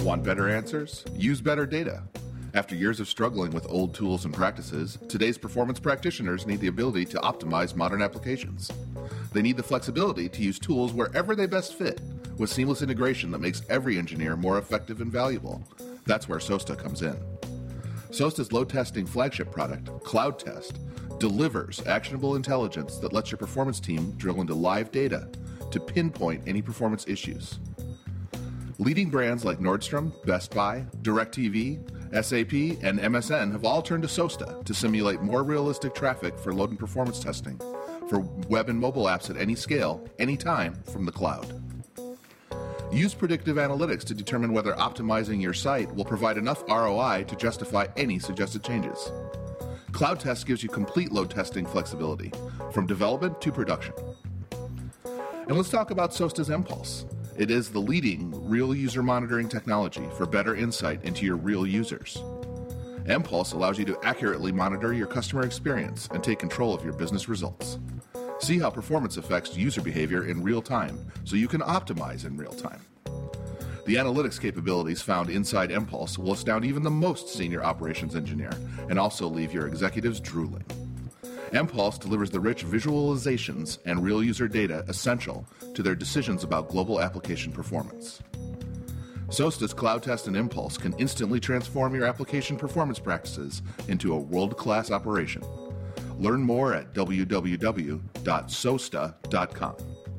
Want better answers? Use better data. After years of struggling with old tools and practices, today's performance practitioners need the ability to optimize modern applications. They need the flexibility to use tools wherever they best fit, with seamless integration that makes every engineer more effective and valuable. That's where SOSTA comes in. SOSTA's load-testing flagship product, Cloud Test, delivers actionable intelligence that lets your performance team drill into live data to pinpoint any performance issues. Leading brands like Nordstrom, Best Buy, DirecTV, SAP, and MSN have all turned to SOSTA to simulate more realistic traffic for load and performance testing for web and mobile apps at any scale, anytime, from the cloud. Use predictive analytics to determine whether optimizing your site will provide enough ROI to justify any suggested changes. Cloud Test gives you complete load testing flexibility, from development to production. And let's talk about SOSTA's mPulse. It is the leading real user monitoring technology for better insight into your real users. mPulse allows you to accurately monitor your customer experience and take control of your business results. See how performance affects user behavior in real time so you can optimize in real time. The analytics capabilities found inside mPulse will astound even the most senior operations engineer and also leave your executives drooling. mPulse delivers the rich visualizations and real user data essential to their decisions about global application performance. SOSTA's Cloud Test and mPulse can instantly transform your application performance practices into a world-class operation. Learn more at www.sosta.com.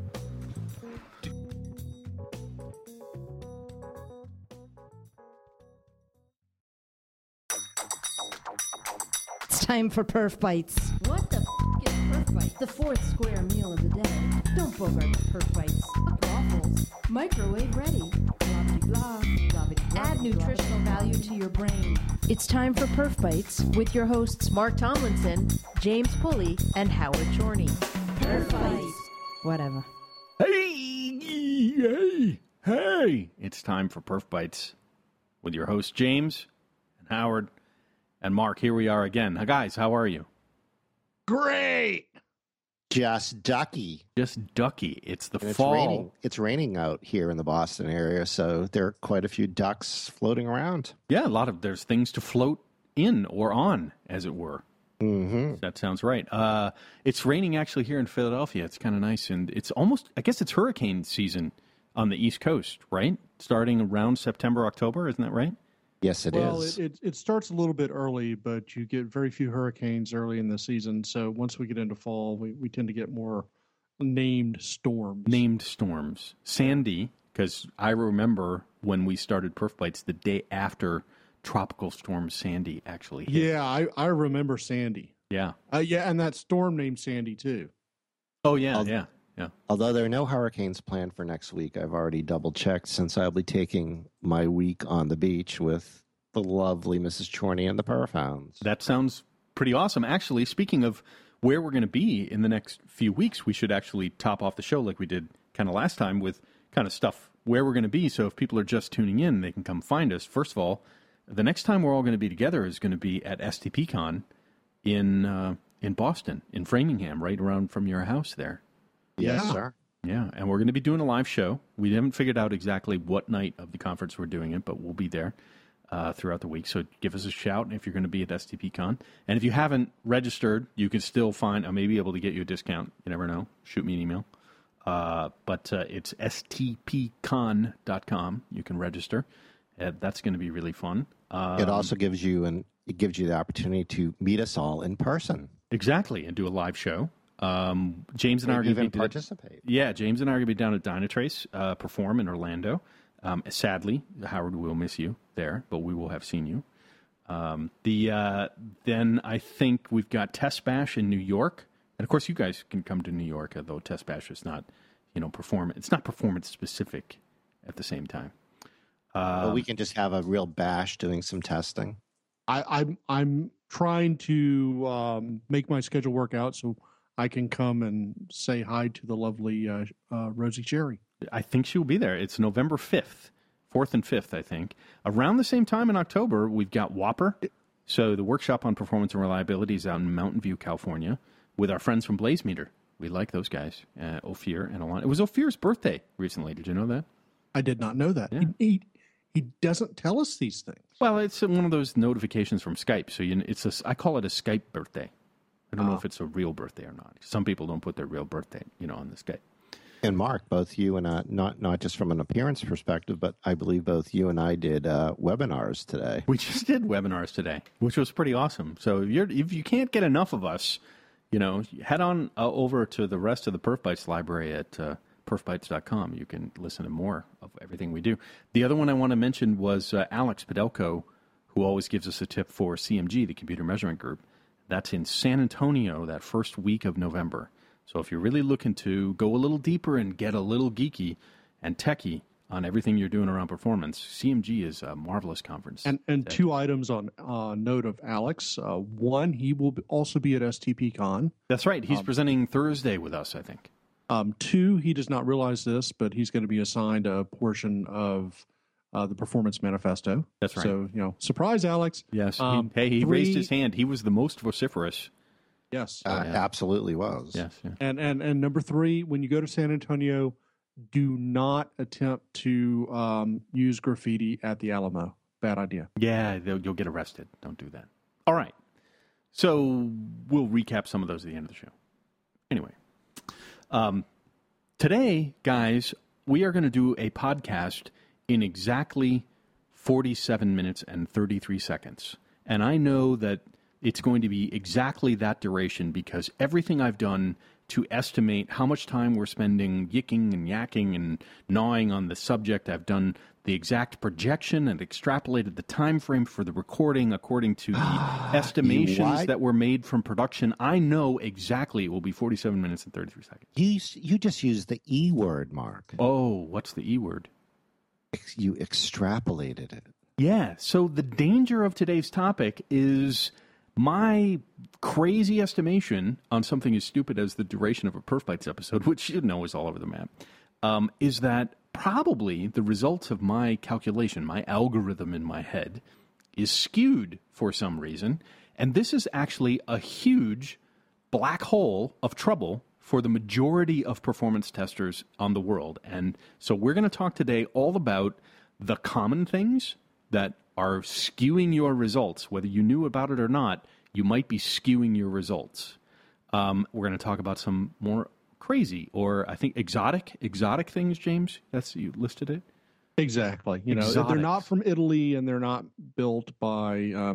It's time for Perf Bites. What the is Perf Bites? The fourth square meal of the day. Don't bogart the Perf Bites. Waffles. Microwave ready. Blah, blah, blah. Add nutritional value to your brain. It's time for Perf Bites with your hosts Mark Tomlinson, James Pulley, and Howard Chorney. Perf Bites. Whatever. Hey! It's time for Perf Bites with your hosts James and Howard and Mark. Here we are again. Guys, how are you? Great. Just ducky. Just ducky. It's the And fall. It's raining out here in the Boston area, so there are quite a few ducks floating around. Yeah, there's things to float in or on, as it were. Mm-hmm. That sounds right. It's raining actually here in Philadelphia. It's kind of nice, and it's almost, I guess it's hurricane season on the East Coast, right? Starting around September, October, isn't that right? Yes, it is. Well, it starts a little bit early, but you get very few hurricanes early in the season. So once we get into fall, we tend to get more named storms. Named storms. Sandy, because I remember when we started Perf Bites the day after Tropical Storm Sandy actually hit. Yeah, I remember Sandy. Yeah. Yeah, and that storm named Sandy, too. Oh, yeah, yeah. Although there are no hurricanes planned for next week, I've already double-checked since I'll be taking my week on the beach with the lovely Mrs. Chorney and the Perf-hounds. That sounds pretty awesome. Actually, speaking of where we're going to be in the next few weeks, we should actually top off the show like we did kind of last time with kind of stuff where we're going to be. So if people are just tuning in, they can come find us. First of all, the next time we're all going to be together is going to be at STPCon in Boston, in Framingham, right around from your house there. Yes, sir. Yeah, and we're going to be doing a live show. We haven't figured out exactly what night of the conference we're doing it, but we'll be there throughout the week. So give us a shout if you're going to be at STPCon. And if you haven't registered, you can still find, I may be able to get you a discount. You never know. Shoot me an email. But it's stpcon.com. You can register. That's going to be really fun. It also gives you the opportunity to meet us all in person. Exactly, and do a live show. James and I are going to participate. Yeah, James and I are going to be down at Dynatrace, perform in Orlando. Sadly, Howard will miss you there, but we will have seen you. Then I think we've got Test Bash in New York, and of course you guys can come to New York, although Test Bash is not, it's not performance specific at the same time. But we can just have a real bash doing some testing. I'm trying to make my schedule work out so I can come and say hi to the lovely Rosie Cherry. I think she will be there. It's November 5th, 4th and 5th, I think. Around the same time in October, we've got Whopper. So the workshop on performance and reliability is out in Mountain View, California, with our friends from Blazemeter. We like those guys, Ophir and Alon. It was Ophir's birthday recently. Did you know that? I did not know that. Yeah. he doesn't tell us these things. Well, it's one of those notifications from Skype. So I call it a Skype birthday. I don't know if it's a real birthday or not. Some people don't put their real birthday, on the Skype. And Mark, both you and I, not just from an appearance perspective, but I believe both you and I did webinars today. We just did webinars today, which was pretty awesome. So if you can't get enough of us, head on over to the rest of the Perf Bites library at perfbites.com. You can listen to more of everything we do. The other one I want to mention was Alex Podelko, who always gives us a tip for CMG, the Computer Measurement Group. That's in San Antonio that first week of November. So if you're really looking to go a little deeper and get a little geeky and techie on everything you're doing around performance, CMG is a marvelous conference. And two items on note of Alex. One, he will also be at STPCon. That's right. He's presenting Thursday with us, I think. Two, he does not realize this, but he's going to be assigned a portion of the Performance Manifesto. That's right. So, surprise, Alex. Yes. He raised his hand. He was the most vociferous. Yes. Absolutely was. Yes. Yeah. And number three, when you go to San Antonio, do not attempt to use graffiti at the Alamo. Bad idea. Yeah, you'll get arrested. Don't do that. All right. So we'll recap some of those at the end of the show. Anyway. Today, guys, we are going to do a podcast in exactly 47 minutes and 33 seconds. And I know that it's going to be exactly that duration because everything I've done to estimate how much time we're spending yicking and yakking and gnawing on the subject, I've done the exact projection and extrapolated the time frame for the recording according to the estimations that were made from production. I know exactly it will be 47 minutes and 33 seconds. You just used the E word, Mark. Oh, what's the E word? You extrapolated it. Yeah, so the danger of today's topic is my crazy estimation on something as stupid as the duration of a Perf Bites episode, which you know is all over the map, is that probably the results of my calculation, my algorithm in my head, is skewed for some reason. And this is actually a huge black hole of trouble for the majority of performance testers on the world. And so we're going to talk today all about the common things that are skewing your results. Whether you knew about it or not, you might be skewing your results. We're going to talk about some more crazy or I think exotic things, James. You listed it. Exactly. They're not from Italy and they're not built by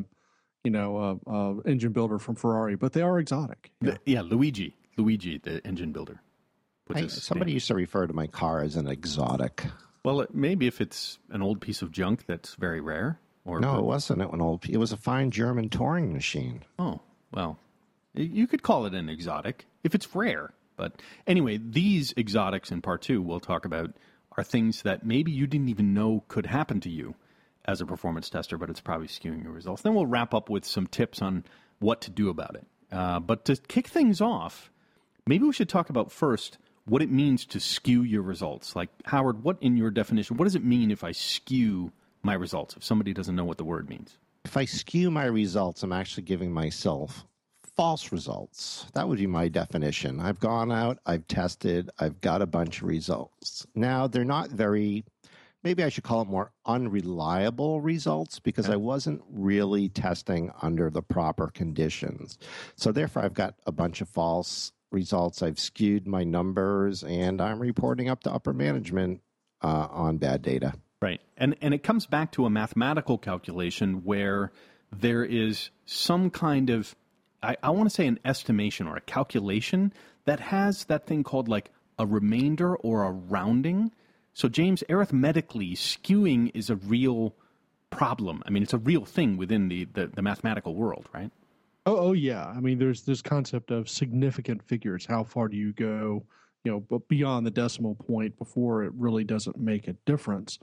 engine builder from Ferrari, but they are exotic. Luigi, the engine builder. Somebody used to refer to my car as an exotic. Well, maybe if it's an old piece of junk that's very rare. No, it wasn't an old. It was a fine German touring machine. Oh, well, you could call it an exotic if it's rare. But anyway, these exotics in part two we'll talk about are things that maybe you didn't even know could happen to you as a performance tester, but it's probably skewing your results. Then we'll wrap up with some tips on what to do about it. But to kick things off, maybe we should talk about first what it means to skew your results. Like, Howard, what in your definition, what does it mean if I skew my results, if somebody doesn't know what the word means? If I skew my results, I'm actually giving myself false results. That would be my definition. I've gone out, I've tested, I've got a bunch of results. Now, they're not very, maybe I should call it more unreliable results because I wasn't really testing under the proper conditions. So therefore, I've got a bunch of false results. I've skewed my numbers, and I'm reporting up to upper management on bad data. Right. And it comes back to a mathematical calculation where there is some kind of, I want to say an estimation or a calculation that has that thing called like a remainder or a rounding. So, James, arithmetically, skewing is a real problem. I mean, it's a real thing within the mathematical world, right? Oh, yeah. I mean, there's this concept of significant figures. How far do you go, but beyond the decimal point before it really doesn't make a difference?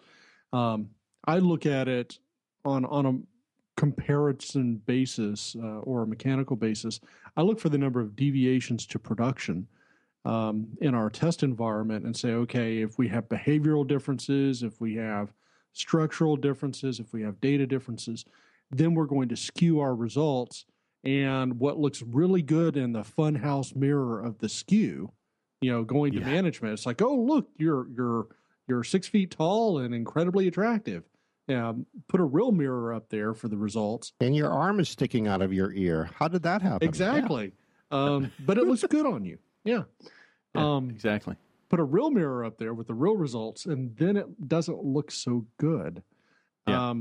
I look at it on a comparison basis or a mechanical basis. I look for the number of deviations to production in our test environment and say, okay, if we have behavioral differences, if we have structural differences, if we have data differences, then we're going to skew our results. And what looks really good in the funhouse mirror of the skew, going to management, it's like, oh, look, you're 6 feet tall and incredibly attractive. put a real mirror up there for the results. And your arm is sticking out of your ear. How did that happen? Exactly. But it looks good on you. Yeah. Exactly. Put a real mirror up there with the real results, and then it doesn't look so good. Yeah.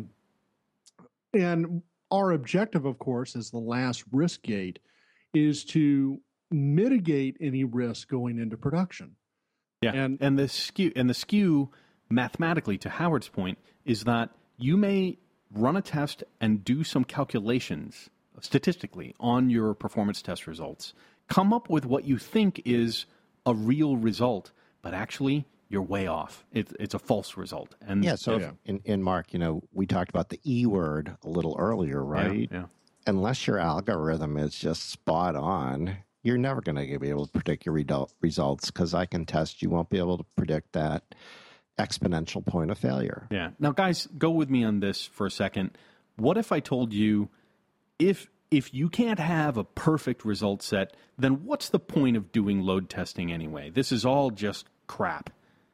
And our objective, of course, as the last risk gate, is to mitigate any risk going into production. Yeah, and the skew mathematically, to Howard's point, is that you may run a test and do some calculations statistically on your performance test results, come up with what you think is a real result, but actually you're way off. It's a false result. And in Mark, we talked about the E word a little earlier, right? Yeah. Unless your algorithm is just spot on, you're never going to be able to predict your results, because I can test you won't be able to predict that exponential point of failure. Yeah. Now, guys, go with me on this for a second. What if I told you, if you can't have a perfect result set, then what's the point of doing load testing anyway? This is all just crap.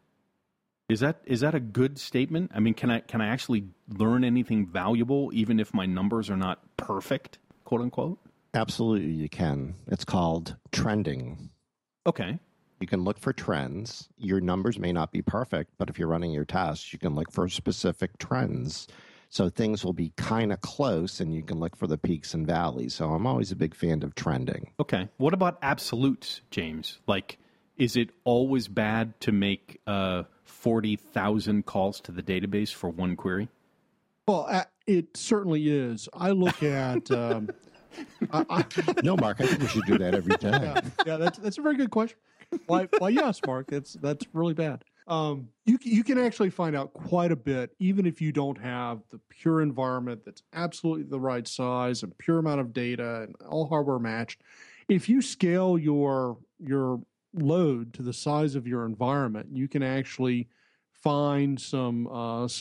Is that a good statement? I mean, can I actually learn anything valuable even if my numbers are not perfect, quote unquote? Absolutely, you can. It's called trending. Okay. You can look for trends. Your numbers may not be perfect, but if you're running your tests, you can look for specific trends. So things will be kind of close, and you can look for the peaks and valleys. So I'm always a big fan of trending. Okay. What about absolutes, James? Like, is it always bad to make 40,000 calls to the database for one query? Well, it certainly is. I look at... No, Mark, I think we should do that every time. Yeah, that's a very good question. Why, yes, Mark, that's really bad. You can actually find out quite a bit, even if you don't have the pure environment that's absolutely the right size and pure amount of data and all hardware matched. If you scale your load to the size of your environment, you can actually find some of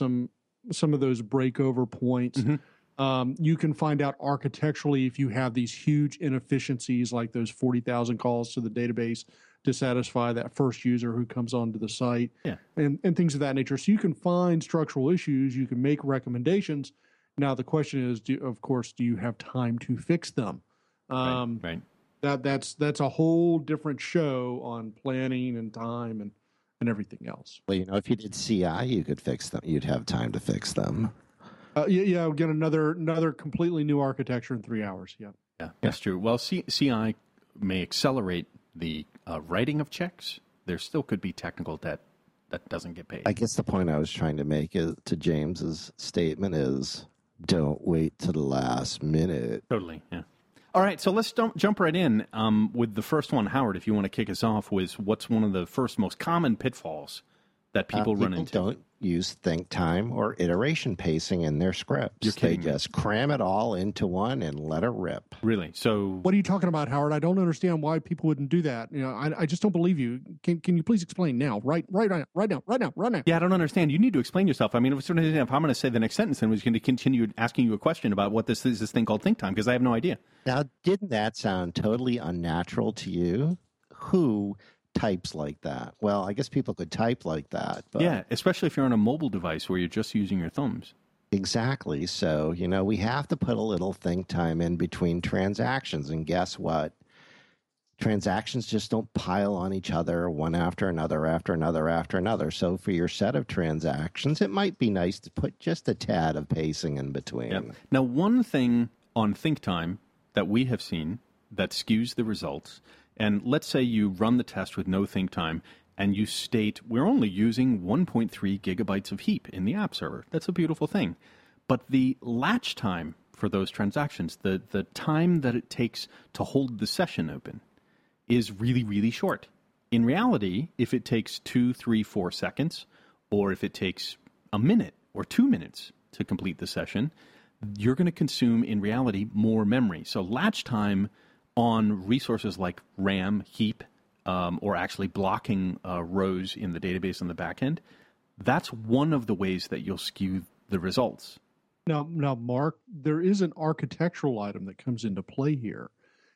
those breakover points. Mm-hmm. You can find out architecturally if you have these huge inefficiencies like those 40,000 calls to the database to satisfy that first user who comes onto the site, and things of that nature. So you can find structural issues, you can make recommendations. Now the question is, do you have time to fix them? Right. That's a whole different show on planning and time and everything else. Well, if you did CI, you could fix them. You'd have time to fix them. We'll get another completely new architecture in 3 hours. Yeah, that's true. Well, CI may accelerate the writing of checks. There still could be technical debt that doesn't get paid. I guess the point I was trying to make to James's statement is, don't wait to the last minute. Totally, yeah. All right, so let's jump right in with the first one. Howard, if you want to kick us off with what's one of the first most common pitfalls that people run into. Don't use think time or iteration pacing in their scripts. You're kidding They just cram it all into one and let it rip. Really? So what are you talking about, Howard? I don't understand why people wouldn't do that. I just don't believe you. Can you please explain now? Right now. Yeah, I don't understand. You need to explain yourself. I mean, if I'm going to say the next sentence, then we're going to continue asking you a question about what this is, this thing called think time, because I have no idea. Now, didn't that sound totally unnatural to you? Who types like that? Well, I guess people could type like that. But yeah, especially if you're on a mobile device where you're just using your thumbs. Exactly. So, we have to put a little think time in between transactions. And guess what? Transactions just don't pile on each other one after another, after another, after another. So for your set of transactions, it might be nice to put just a tad of pacing in between. Yep. Now, one thing on think time that we have seen that skews the results, and let's say you run the test with no think time, and you state, we're only using 1.3 gigabytes of heap in the app server. That's a beautiful thing. But the latch time for those transactions, the time that it takes to hold the session open, is really, really short. In reality, if it takes 2, 3, 4 seconds, or if it takes a minute or 2 minutes to complete the session, you're going to consume, in reality, more memory. So latch time on resources like RAM, heap, or actually blocking rows in the database on the back end, that's one of the ways that you'll skew the results. Now, Mark, there is an architectural item that comes into play here.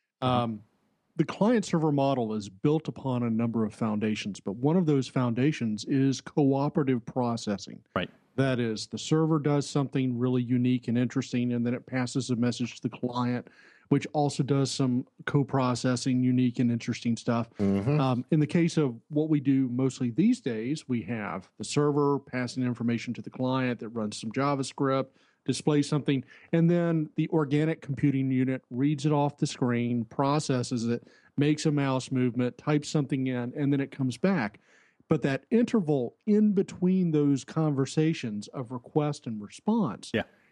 The client-server model is built upon a number of foundations, but one of those foundations is cooperative processing. Right. That is, the server does something really unique and interesting, and then it passes a message to the client, which also does some co-processing, unique and interesting stuff. In the case of what we do mostly these days, we have the server passing information to the client that runs some JavaScript, displays something, and then the organic computing unit reads it off the screen, processes it, makes a mouse movement, types something in, and then it comes back. But that interval in between those conversations of request and response,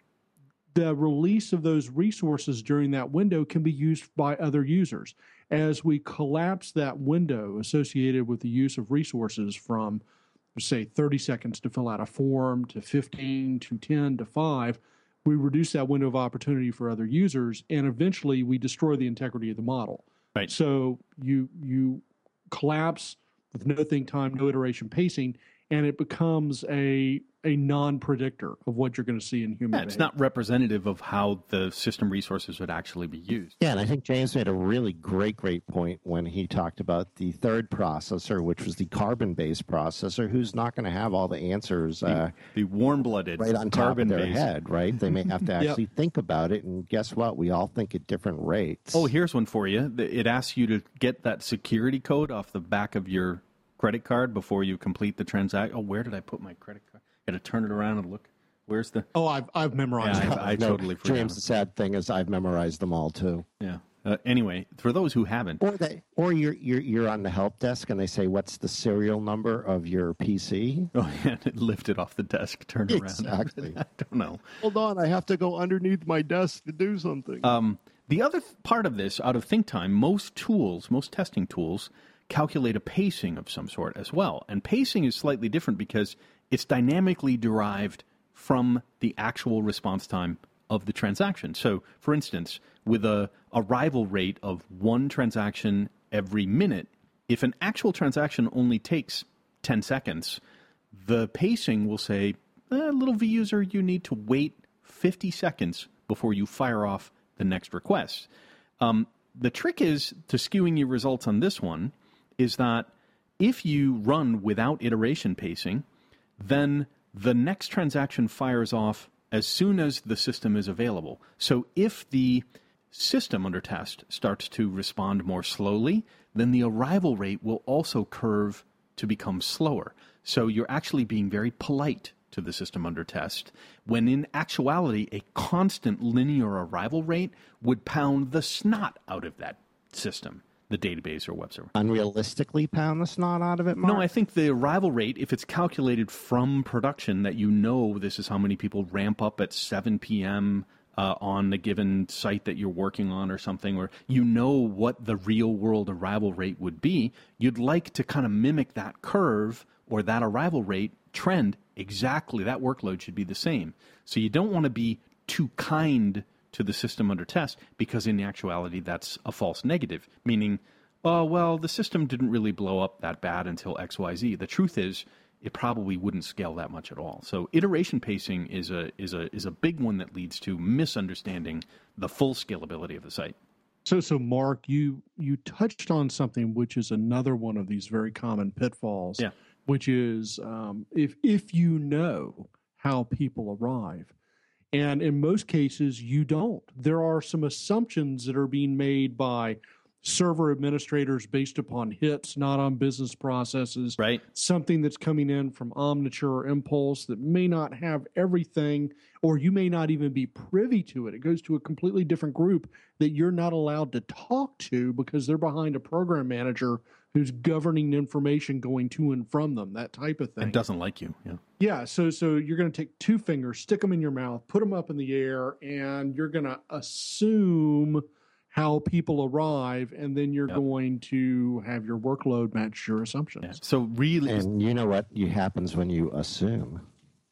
the release of those resources during that window can be used by other users. As we collapse that window associated with the use of resources from, say, 30 seconds to fill out a form to 15 to 10 to 5, we reduce that window of opportunity for other users, and eventually we destroy the integrity of the model. Right. So you collapse with no think time, no iteration pacing, and it becomes a non-predictor of what you're going to see in human behavior. It's not representative of how the system resources would actually be used. Yeah, and I think James made a really great point when he talked about the third processor, which was the carbon-based processor, who's not going to have all the answers The warm-blooded right on top of their carbon-based. head, right? They may have to actually think about it, and guess what? We all think at different rates. Oh, here's one for you. It asks you to get that security code off the back of your credit card before you complete the transaction. Oh, where did I put my credit card? Got to turn it around and look. Where's the? Oh, I've memorized. Yeah, I totally forgot. James, the sad thing is I've memorized them all too. Yeah. Anyway, for those who haven't, Or you're on the help desk and they say, "What's the serial number of your PC?" oh yeah, lift it off the desk, turn around. Exactly. I don't know. Hold on, I have to go underneath my desk to do something. The other part of this, out of ThinkTime, most testing tools, calculate a pacing of some sort as well. And pacing is slightly different because it's dynamically derived from the actual response time of the transaction. So, for instance, with a arrival rate of one transaction every minute, if an actual transaction only takes 10 seconds, the pacing will say, little V user, you need to wait 50 seconds before you fire off the next request. The trick is to skewing your results on this one is that if you run without iteration pacing, then the next transaction fires off as soon as the system is available. So if the system under test starts to respond more slowly, then the arrival rate will also curve to become slower. So you're actually being very polite to the system under test, when in actuality, a constant linear arrival rate would pound the snot out of that system, the database or web server. Unrealistically pound the snot out of it, Mark? No, I think the arrival rate, if it's calculated from production, that you know this is how many people ramp up at 7 p.m. On a given site that you're working on or something, or you know what the real-world arrival rate would be, you'd like to kind of mimic that curve or that arrival rate trend exactly. That workload should be the same. So you don't want to be too kind to the system under test, because in actuality that's a false negative, meaning, oh, well, the system didn't really blow up that bad until XYZ. The truth is, it probably wouldn't scale that much at all. So iteration pacing is a big one that leads to misunderstanding the full scalability of the site. So Mark, you touched on something which is another one of these very common pitfalls, which is if you know how people arrive. And in most cases, you don't. There are some assumptions that are being made by server administrators based upon hits, not on business processes. Right. Something that's coming in from Omniture or Impulse that may not have everything, or you may not even be privy to it. It goes to a completely different group that you're not allowed to talk to because they're behind a program manager who's governing information going to and from them, that type of thing. And doesn't like you. Yeah. Yeah, so you're going to take two fingers, stick them in your mouth, put them up in the air, and you're going to assume how people arrive, and then you're going to have your workload match your assumptions. Yeah. So really, and you know what happens when you assume?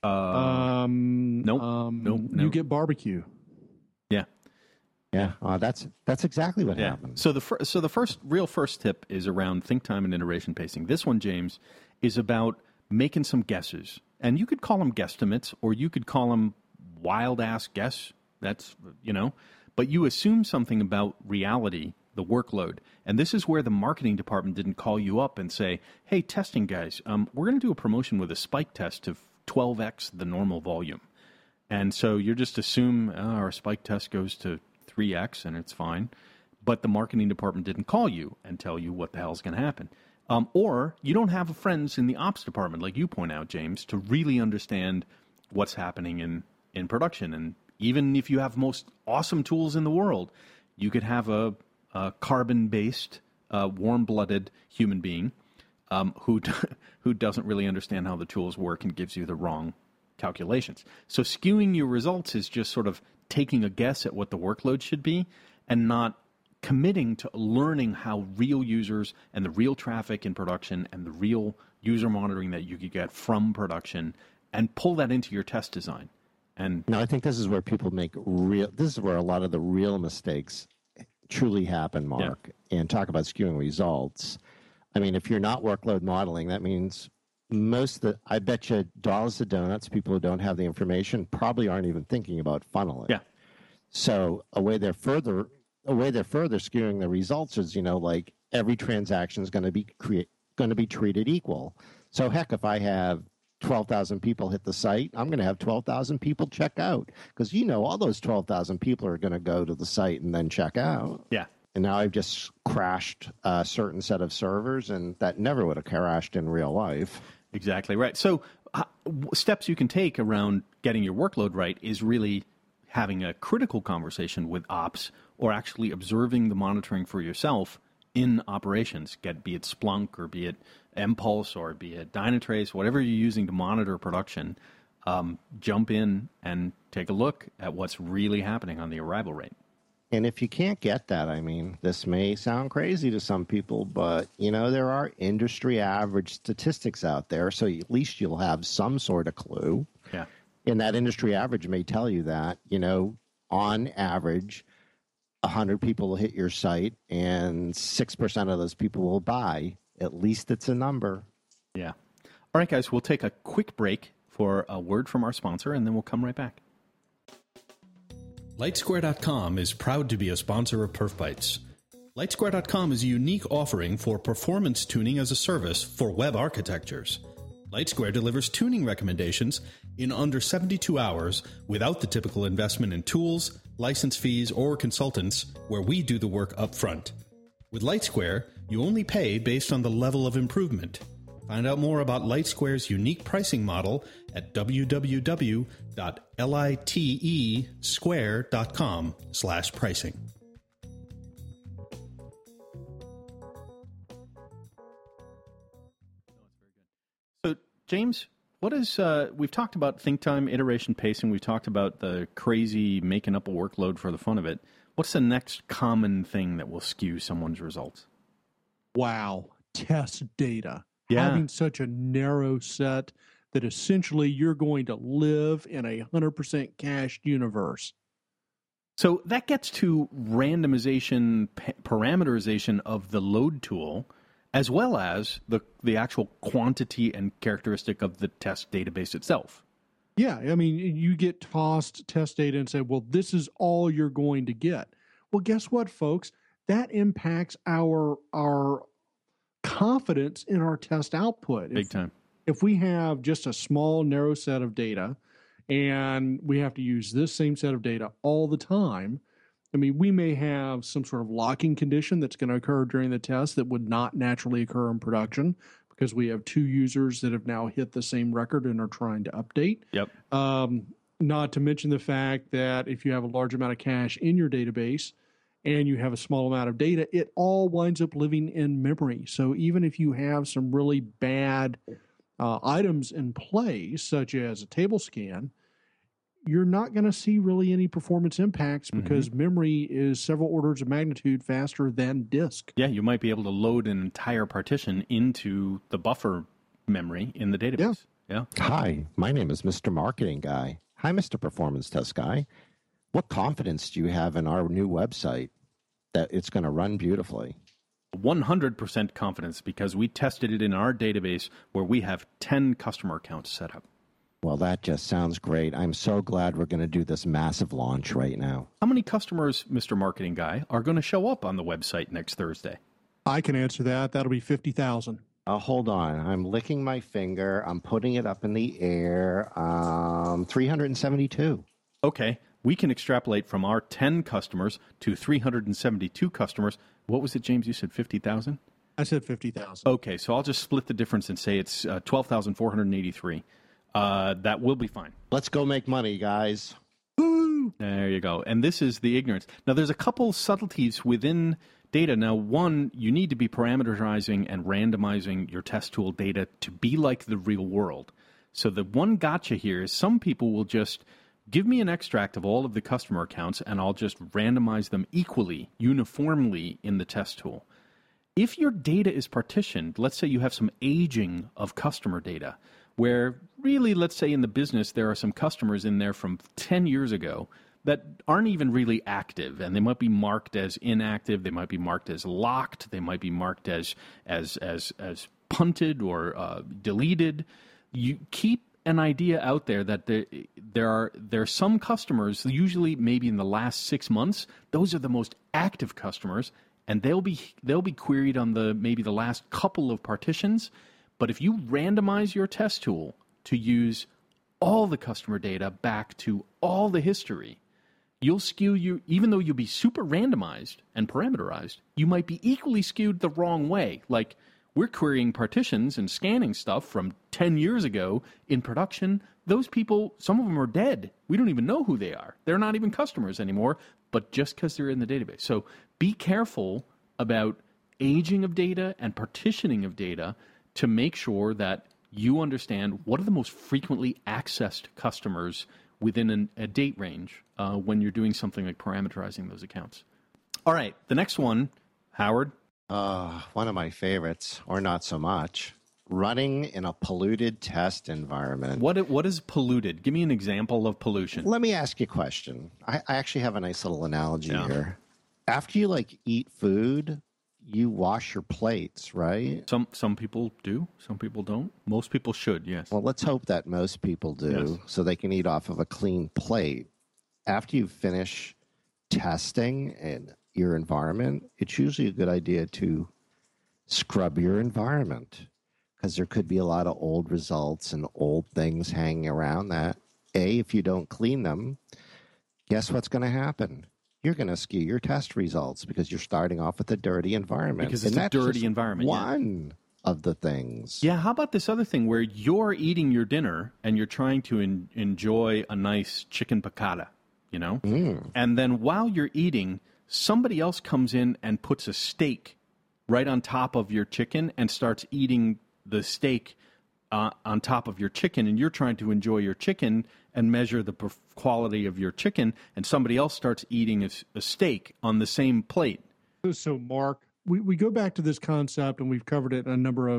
Nope. You get barbecue. Yeah. Yeah, that's exactly what happens. So the first tip is around think time and iteration pacing. This one, James, is about making some guesses, and you could call them guesstimates, or you could call them wild ass guess. That's but you assume something about reality, the workload, and this is where the marketing department didn't call you up and say, "Hey, testing guys, we're going to do a promotion with a spike test 12x the normal volume. And so you just assume our spike test goes to 3x and it's fine. But the marketing department didn't call you and tell you what the hell's going to happen. Or you don't have friends in the ops department, like you point out, James, to really understand what's happening in production. And even if you have most awesome tools in the world, you could have a carbon-based, warm-blooded human being who doesn't really understand how the tools work and gives you the wrong calculations. So skewing your results is just sort of taking a guess at what the workload should be and not committing to learning how real users and the real traffic in production and the real user monitoring that you could get from production and pull that into your test design. And no, I think this is where people make this is where a lot of the real mistakes truly happen, Mark. Yeah. And talk about skewing results. I mean, if you're not workload modeling, that means I bet you dollars to donuts, people who don't have the information probably aren't even thinking about funneling. Yeah. So a way they're further skewing the results is, like every transaction is going to be treated equal. So heck, if I have 12,000 people hit the site, I'm going to have 12,000 people check out because all those 12,000 people are going to go to the site and then check out. Yeah. And now I've just crashed a certain set of servers, and that never would have crashed in real life. Exactly right. So steps you can take around getting your workload right is really having a critical conversation with ops or actually observing the monitoring for yourself in operations, be it Splunk or be it Impulse or be it Dynatrace, whatever you're using to monitor production, jump in and take a look at what's really happening on the arrival rate. And if you can't get that, I mean, this may sound crazy to some people, but, there are industry average statistics out there, so at least you'll have some sort of clue. Yeah. And that industry average may tell you that, on average, 100 people will hit your site and 6% of those people will buy. At least it's a number. Yeah. All right, guys, we'll take a quick break for a word from our sponsor, and then we'll come right back. LightSquare.com is proud to be a sponsor of Perf Bytes. LightSquare.com is a unique offering for performance tuning as a service for web architectures. LightSquare delivers tuning recommendations in under 72 hours without the typical investment in tools, license fees, or consultants, where we do the work up front. With LightSquare, you only pay based on the level of improvement. Find out more about LightSquare's unique pricing model at www.litesquare.com/pricing. So, James, what is we've talked about think time, iteration pacing. We've talked about the crazy making up a workload for the fun of it. What's the next common thing that will skew someone's results? Wow. Test data. Yeah. Having such a narrow set that essentially you're going to live in a 100% cached universe. So that gets to randomization, parameterization of the load tool, as well as the actual quantity and characteristic of the test database itself. Yeah, I mean, you get tossed test data and say, well, this is all you're going to get. Well, guess what, folks? That impacts our confidence in our test output. Big time. If we have just a small, narrow set of data and we have to use this same set of data all the time, I mean, we may have some sort of locking condition that's going to occur during the test that would not naturally occur in production because we have two users that have now hit the same record and are trying to update. Yep. Not to mention the fact that if you have a large amount of cache in your database and you have a small amount of data, it all winds up living in memory. So even if you have some really bad items in place, such as a table scan, you're not going to see really any performance impacts because memory is several orders of magnitude faster than disk. Yeah, you might be able to load an entire partition into the buffer memory in the database. Yeah. Hi, my name is Mr. Marketing Guy. Hi, Mr. Performance Test Guy. What confidence do you have in our new website that it's going to run beautifully? 100% confidence because we tested it in our database where we have 10 customer accounts set up. Well, that just sounds great. I'm so glad we're going to do this massive launch right now. How many customers, Mr. Marketing Guy, are going to show up on the website next Thursday? I can answer that. That'll be 50,000. Hold on. I'm licking my finger. I'm putting it up in the air. 372. Okay. We can extrapolate from our 10 customers to 372 customers. What was it, James? You said 50,000? I said 50,000. Okay, so I'll just split the difference and say it's 12,483. That will be fine. Let's go make money, guys. Woo! There you go. And this is the ignorance. Now, there's a couple subtleties within data. Now, one, you need to be parameterizing and randomizing your test tool data to be like the real world. So the one gotcha here is some people will just give me an extract of all of the customer accounts, and I'll just randomize them equally, uniformly in the test tool. If your data is partitioned, let's say you have some aging of customer data, where really, let's say in the business, there are some customers in there from 10 years ago that aren't even really active, and they might be marked as inactive, they might be marked as locked, they might be marked as punted or deleted. You keep an idea out there that there are some customers, usually maybe in the last 6 months, those are the most active customers, and they'll be queried on maybe the last couple of partitions. But if you randomize your test tool to use all the customer data back to all the history, you'll skew even though you'll be super randomized and parameterized, you might be equally skewed the wrong way. Like, we're querying partitions and scanning stuff from 10 years ago in production. Those people, some of them are dead. We don't even know who they are. They're not even customers anymore, but just because they're in the database. So be careful about aging of data and partitioning of data to make sure that you understand what are the most frequently accessed customers within a date range when you're doing something like parameterizing those accounts. All right, the next one, Howard. One of my favorites, or not so much, running in a polluted test environment. What is polluted? Give me an example of pollution. Let me ask you a question. I actually have a nice little analogy here. After you eat food, you wash your plates, right? Some people do, some people don't. Most people should, yes. Well, let's hope that most people do, so they can eat off of a clean plate. After you finish testing and your environment, it's usually a good idea to scrub your environment, because there could be a lot of old results and old things hanging around that. If you don't clean them, guess what's going to happen? You're going to skew your test results because you're starting off with a dirty environment. Because it's a dirty environment. One of the things. Yeah, how about this other thing where you're eating your dinner and you're trying to enjoy a nice chicken piccata, you know? And then while you're eating, somebody else comes in and puts a steak right on top of your chicken and starts eating the steak on top of your chicken, and you're trying to enjoy your chicken and measure the quality of your chicken, and somebody else starts eating a steak on the same plate. So, Mark, we go back to this concept, and we've covered it a number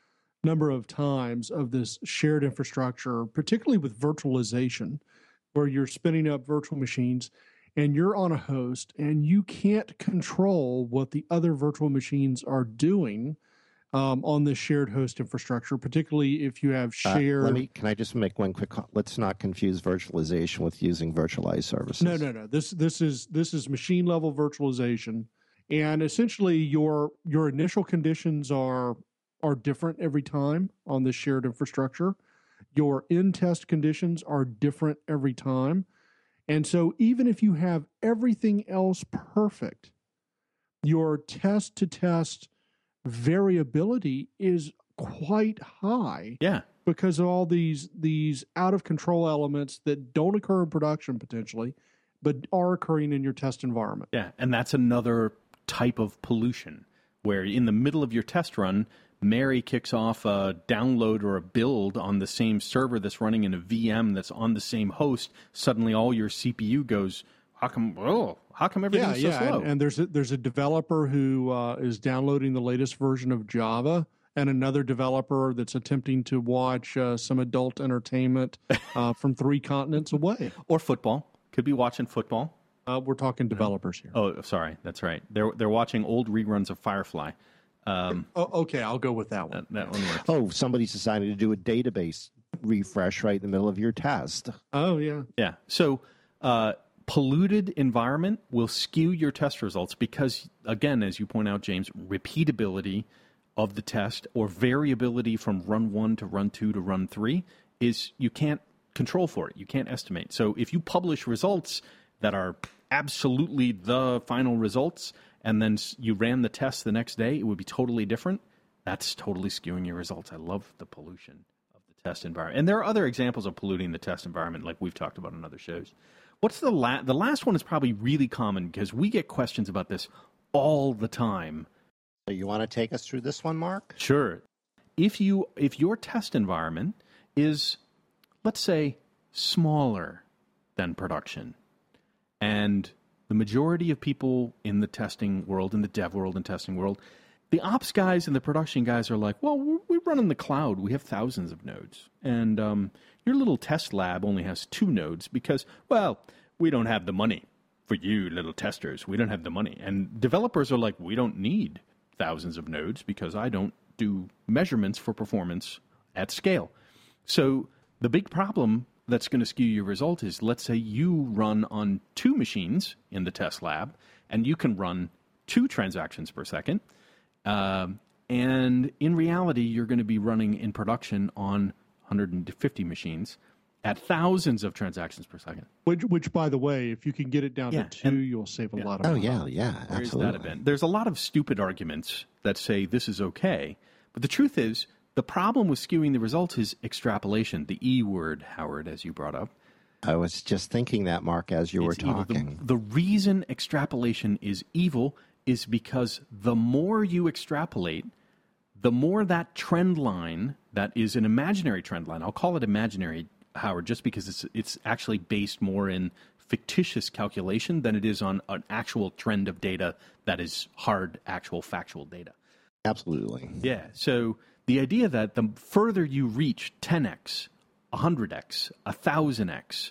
of times, of this shared infrastructure, particularly with virtualization, where you're spinning up virtual machines and you're on a host and you can't control what the other virtual machines are doing on this shared host infrastructure, particularly if you have shared. Can I just make one quick? Let's not confuse virtualization with using virtualized services. No. This is machine level virtualization, and essentially your initial conditions are different every time on this shared infrastructure. Your in-test conditions are different every time, and so even if you have everything else perfect, your test-to-test variability is quite high. Yeah. Because of all these out of control elements that don't occur in production potentially, but are occurring in your test environment. Yeah, and that's another type of pollution where in the middle of your test run, Mary kicks off a download or a build on the same server that's running in a VM that's on the same host. Suddenly all your CPU goes, how come everything's so slow? And there's a developer who is downloading the latest version of Java, and another developer that's attempting to watch some adult entertainment from 3 continents away. Or football. Could be watching football. We're talking developers here. Oh, sorry. That's right. They're watching old reruns of Firefly. Okay, I'll go with that one. That one works. Oh, somebody's decided to do a database refresh right in the middle of your test. Oh, yeah. Yeah. So polluted environment will skew your test results because, again, as you point out, James, repeatability of the test or variability from run 1 to run 2 to run 3 is you can't control for it. You can't estimate. So if you publish results that are absolutely the final results and then you ran the test the next day, it would be totally different. That's totally skewing your results. I love the pollution of the test environment. And there are other examples of polluting the test environment like we've talked about on other shows. What's the last one is probably really common because we get questions about this all the time. So you want to take us through this one, Mark? Sure. If your test environment is, let's say, smaller than production, and the majority of people in the testing world, in the dev world and testing world, the ops guys and the production guys are like, well, we run in the cloud. We have thousands of nodes. And your little test lab only has 2 nodes because, well, we don't have the money for you little testers. We don't have the money. And developers are like, we don't need thousands of nodes because I don't do measurements for performance at scale. So the big problem that's going to skew your result is, let's say you run on 2 machines in the test lab, and you can run 2 transactions per second. And in reality, you're going to be running in production on 150 machines at thousands of transactions per second. Which, by the way, if you can get it down to 2, you'll save a lot of money. Absolutely. There's a lot of stupid arguments that say this is okay. But the truth is, the problem with skewing the results is extrapolation, the E word, Howard, as you brought up. I was just thinking that, Mark, as you were talking. The reason extrapolation is evil is because the more you extrapolate, the more that trend line that is an imaginary trend line, I'll call it imaginary, Howard, just because it's actually based more in fictitious calculation than it is on an actual trend of data that is hard, actual, factual data. Absolutely. Yeah, so the idea that the further you reach 10x, 100x, 1,000x,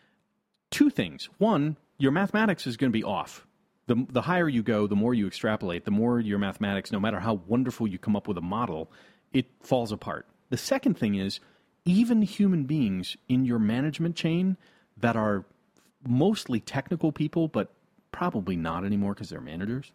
2 things. One, your mathematics is going to be off. The higher you go, the more you extrapolate, the more your mathematics, no matter how wonderful you come up with a model, it falls apart. The second thing is, even human beings in your management chain that are mostly technical people, but probably not anymore because they're managers,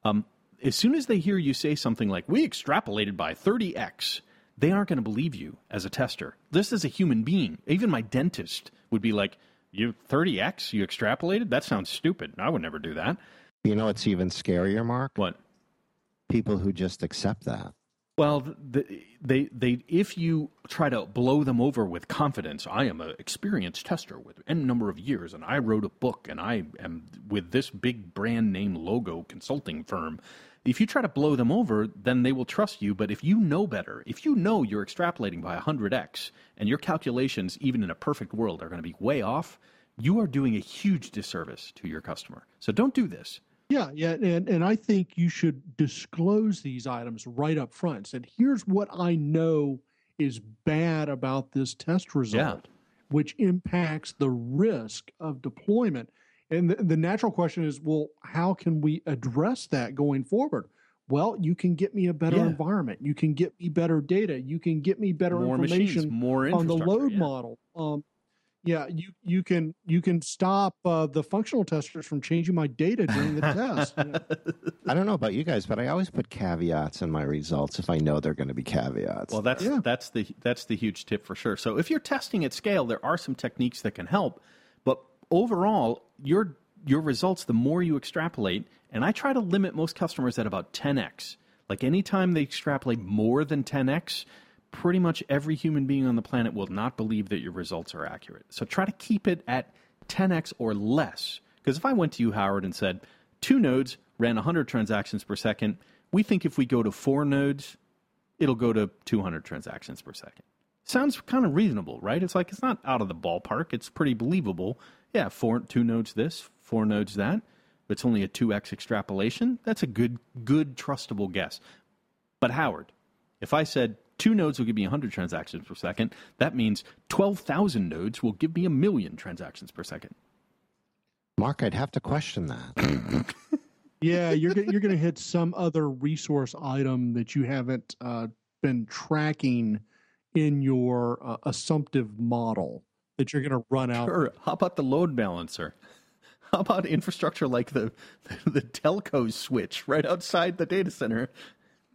as soon as they hear you say something like, we extrapolated by 30x, they aren't going to believe you as a tester. This is a human being. Even my dentist would be like, you 30x, you extrapolated? That sounds stupid. I would never do that. You know what's even scarier, Mark? What? People who just accept that. Well, they if you try to blow them over with confidence, I am an experienced tester with N number of years, and I wrote a book, and I am with this big brand name logo consulting firm. If you try to blow them over, then they will trust you. But if you know better, if you know you're extrapolating by 100x, and your calculations, even in a perfect world, are going to be way off, you are doing a huge disservice to your customer. So don't do this. Yeah, and I think you should disclose these items right up front. Said, here's what I know is bad about this test result, which impacts the risk of deployment. And the natural question is, well, how can we address that going forward? Well, you can get me a better environment. You can get me better data. You can get me better information on the load model. You can stop the functional testers from changing my data during the test. I don't know about you guys, but I always put caveats in my results if I know they're going to be caveats. Well, that's the huge tip for sure. So if you're testing at scale, there are some techniques that can help, but overall, your results, the more you extrapolate, and I try to limit most customers at about 10x. Like anytime they extrapolate more than 10x, pretty much every human being on the planet will not believe that your results are accurate. So try to keep it at 10x or less. Because if I went to you, Howard, and said, 2 nodes ran 100 transactions per second, we think if we go to 4 nodes, it'll go to 200 transactions per second. Sounds kind of reasonable, right? It's like, it's not out of the ballpark. It's pretty believable. Yeah, 2 nodes this, 4 nodes that. It's only a 2x extrapolation. That's a good, trustable guess. But Howard, if I said 2 nodes will give me 100 transactions per second, that means 12,000 nodes will give me 1 million transactions per second. Mark, I'd have to question that. Yeah, you're going to hit some other resource item that you haven't been tracking in your assumptive model that you're going to run out. Sure. How about the load balancer? How about infrastructure like the telco switch right outside the data center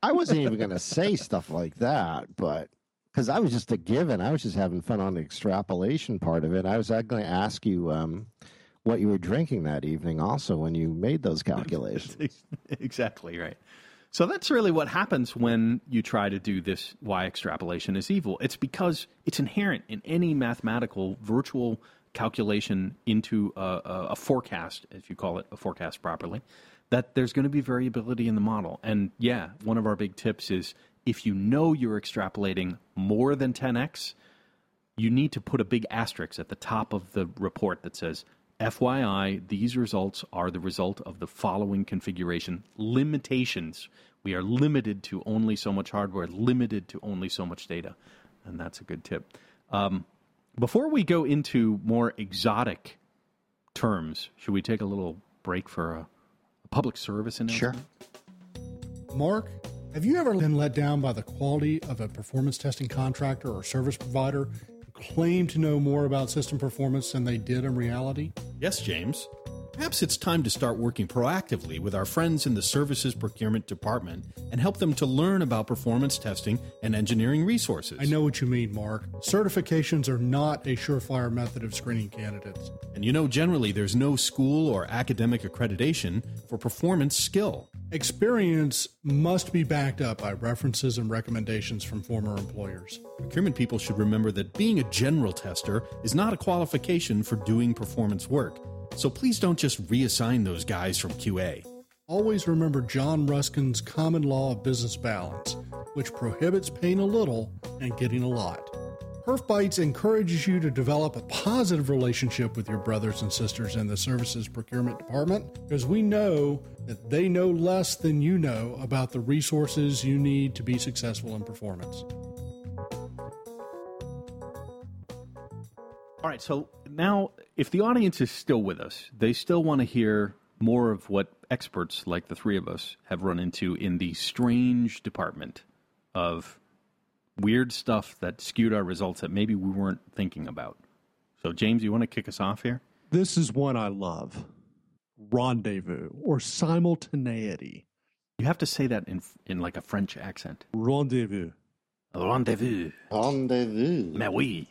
I wasn't even going to say stuff like that, but because I was just a given. I was just having fun on the extrapolation part of it. I was going to ask you what you were drinking that evening also when you made those calculations. Exactly right. So that's really what happens when you try to do this why extrapolation is evil. It's because it's inherent in any mathematical virtual calculation into a forecast, if you call it a forecast properly, that there's going to be variability in the model. And yeah, one of our big tips is if you know you're extrapolating more than 10x, you need to put a big asterisk at the top of the report that says, FYI, these results are the result of the following configuration limitations. We are limited to only so much hardware, limited to only so much data. And that's a good tip. Before we go into more exotic terms, should we take a little break for a public service announcement? Sure. Mark, have you ever been let down by the quality of a performance testing contractor or service provider who claimed to know more about system performance than they did in reality? Yes, James. Perhaps it's time to start working proactively with our friends in the Services Procurement Department and help them to learn about performance testing and engineering resources. I know what you mean, Mark. Certifications are not a surefire method of screening candidates. And you know, generally, there's no school or academic accreditation for performance skill. Experience must be backed up by references and recommendations from former employers. Procurement people should remember that being a general tester is not a qualification for doing performance work. So please don't just reassign those guys from QA. Always remember John Ruskin's common law of business balance, which prohibits paying a little and getting a lot. PerfBytes encourages you to develop a positive relationship with your brothers and sisters in the Services Procurement Department, because we know that they know less than you know about the resources you need to be successful in performance. All right, so now if the audience is still with us, they still want to hear more of what experts like the three of us have run into in the strange department of weird stuff that skewed our results that maybe we weren't thinking about. So, James, you want to kick us off here? This is one I love. Rendezvous or simultaneity. You have to say that in like a French accent. Rendezvous. Rendezvous. Rendezvous. Mais oui.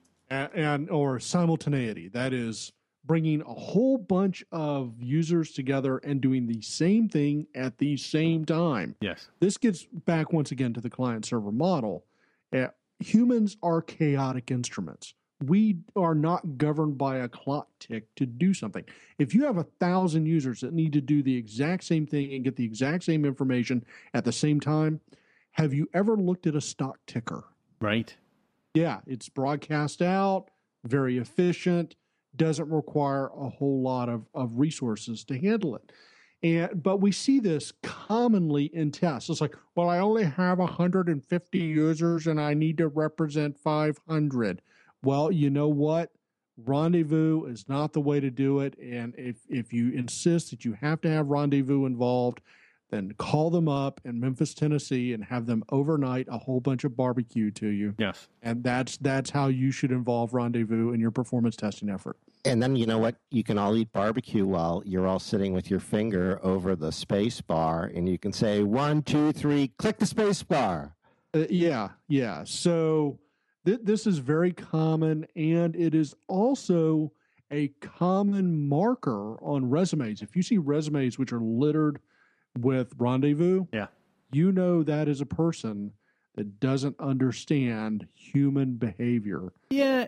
And or simultaneity. That is bringing a whole bunch of users together and doing the same thing at the same time. Yes. This gets back once again to the client-server model. Humans are chaotic instruments. We are not governed by a clock tick to do something. If you have 1,000 users that need to do the exact same thing and get the exact same information at the same time, have you ever looked at a stock ticker? Right. Yeah, it's broadcast out, very efficient, doesn't require a whole lot of resources to handle it. But we see this commonly in tests. It's like, well, I only have 150 users and I need to represent 500. Well, you know what? Rendezvous is not the way to do it. And if you insist that you have to have Rendezvous involved, then call them up in Memphis, Tennessee, and have them overnight a whole bunch of barbecue to you. Yes. And that's how you should involve Rendezvous in your performance testing effort. And then you know what? You can all eat barbecue while you're all sitting with your finger over the space bar, and you can say 1, 2, 3, click the space bar. Yeah. So this is very common, and it is also a common marker on resumes. If you see resumes which are littered with Rendezvous, yeah, you know that is a person that doesn't understand human behavior. Yeah,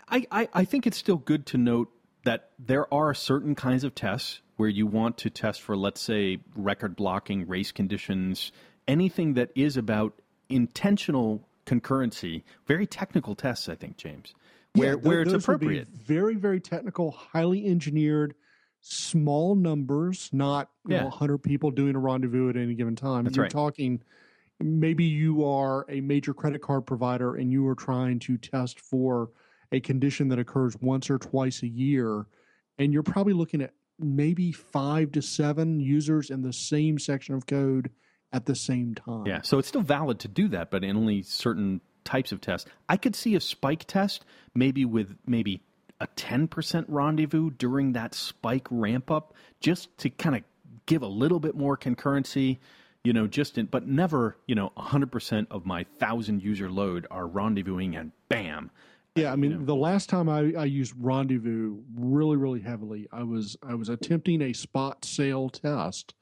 I think it's still good to note that there are certain kinds of tests where you want to test for, let's say, record blocking, race conditions, anything that is about intentional concurrency, very technical tests, I think, James, where it's appropriate. Very, very technical, highly engineered, small numbers, not 100 people doing a rendezvous at any given time. That's You're right. talking, maybe you are a major credit card provider and you are trying to test for a condition that occurs once or twice a year, and you're probably looking at maybe 5 to 7 users in the same section of code at the same time. Yeah, so it's still valid to do that, but in only certain types of tests. I could see a spike test maybe with a 10% rendezvous during that spike ramp up, just to kind of give a little bit more concurrency. but never, 100% of my 1,000-user load are rendezvousing and bam. Yeah, I mean, the last time I used Rendezvous really, really heavily, I was attempting a spot sale test,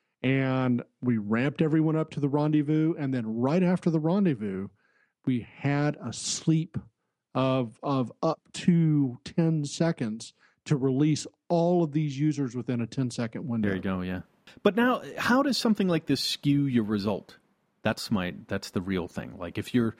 and we ramped everyone up to the Rendezvous, and then right after the Rendezvous, we had a sleep of up to 10 seconds to release all of these users within a 10-second window. There you go, yeah. But now, how does something like this skew your result? That's the real thing. Like if you're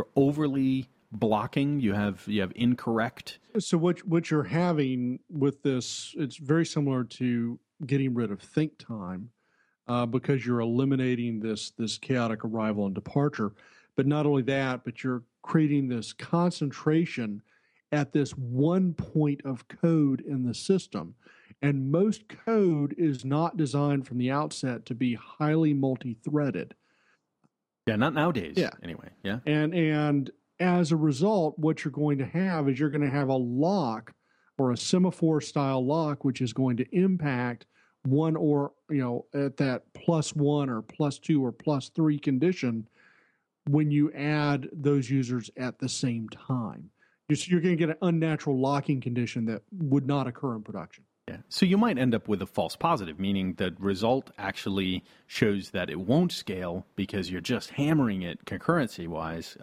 overly blocking, you have incorrect. So what you're having with this, it's very similar to getting rid of think time, because you're eliminating this chaotic arrival and departure. But not only that, but you're creating this concentration at this one point of code in the system. And most code is not designed from the outset to be highly multi-threaded. Yeah, not nowadays. Yeah. Anyway, yeah. And as a result, what you're going to have is you're going to have a lock or a semaphore-style lock, which is going to impact one or, at that +1 or +2 or +3 condition when you add those users at the same time. You're going to get an unnatural locking condition that would not occur in production. Yeah. So you might end up with a false positive, meaning the result actually shows that it won't scale because you're just hammering it concurrency-wise,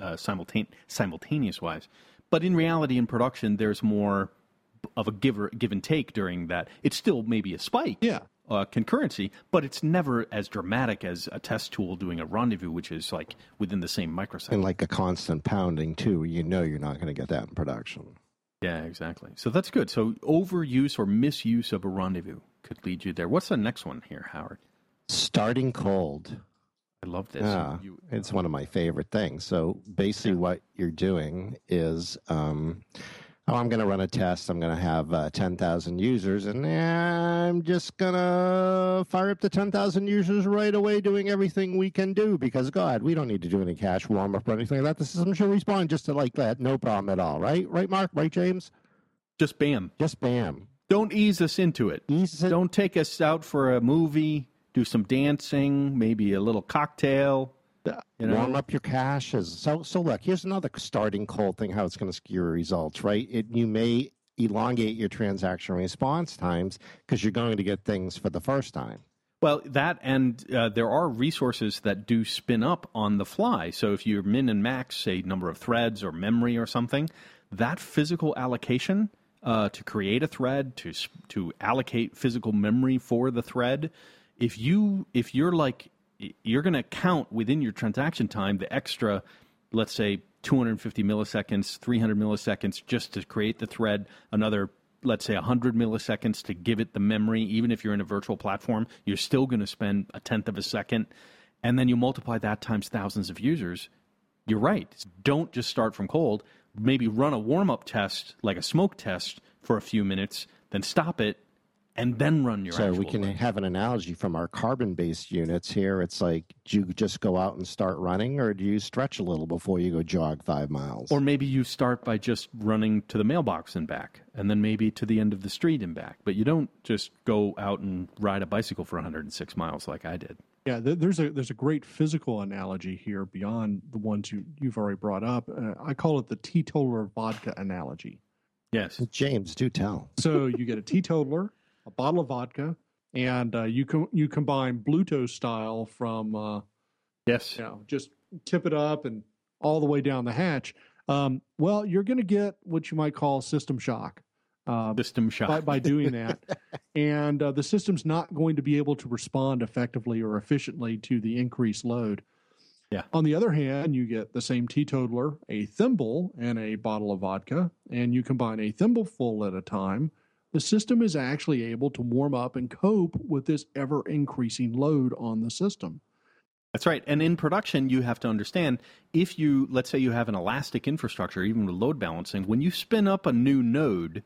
simultaneous-wise. But in reality, in production, there's more of a give and take during that. It's still maybe a spike, concurrency, but it's never as dramatic as a test tool doing a Rendezvous, which is like within the same microsecond. And like a constant pounding, too. You're not going to get that in production. Yeah, exactly. So that's good. So overuse or misuse of a Rendezvous could lead you there. What's the next one here, Howard? Starting cold. I love this. Yeah, it's one of my favorite things. So basically what you're doing is, I'm going to run a test. I'm going to have 10,000 users, and I'm just going to fire up the 10,000 users right away doing everything we can do because, God, we don't need to do any cache warm-up or anything like that. The system should respond just to like that. No problem at all, right? Right, Mark? Right, James? Just bam. Just bam. Don't ease us into it. Don't take us out for a movie, do some dancing, maybe a little cocktail. Warm up your caches. So look, here's another starting cold thing, how it's going to skew your results, right? You may elongate your transaction response times because you're going to get things for the first time. Well, that and there are resources that do spin up on the fly. So if you min and max, say, number of threads or memory or something, that physical allocation to create a thread, to allocate physical memory for the thread, if you're like, you're going to count within your transaction time the extra, let's say, 250 milliseconds, 300 milliseconds just to create the thread, another, let's say, 100 milliseconds to give it the memory. Even if you're in a virtual platform, you're still going to spend a tenth of a second. And then you multiply that times thousands of users. You're right. Don't just start from cold. Maybe run a warm-up test, like a smoke test, for a few minutes, then stop it, and then run your actual So we can run. have an analogy from our carbon-based units here. It's like, do you just go out and start running, or do you stretch a little before you go jog 5 miles? Or maybe you start by just running to the mailbox and back, and then maybe to the end of the street and back. But you don't just go out and ride a bicycle for 106 miles like I did. Yeah, there's a great physical analogy here beyond the ones you've already brought up. I call it the teetotaler vodka analogy. Yes. James, do tell. So you get a teetotaler, a bottle of vodka, and you combine Bluetooth style from yes, just tip it up and all the way down the hatch. Well, you're going to get what you might call system shock. System shock by doing that, and the system's not going to be able to respond effectively or efficiently to the increased load. Yeah. On the other hand, you get the same teetotaler, a thimble, and a bottle of vodka, and you combine a thimbleful at a time. The system is actually able to warm up and cope with this ever-increasing load on the system. That's right. And in production, you have to understand, if you, let's say you have an elastic infrastructure, even with load balancing, when you spin up a new node,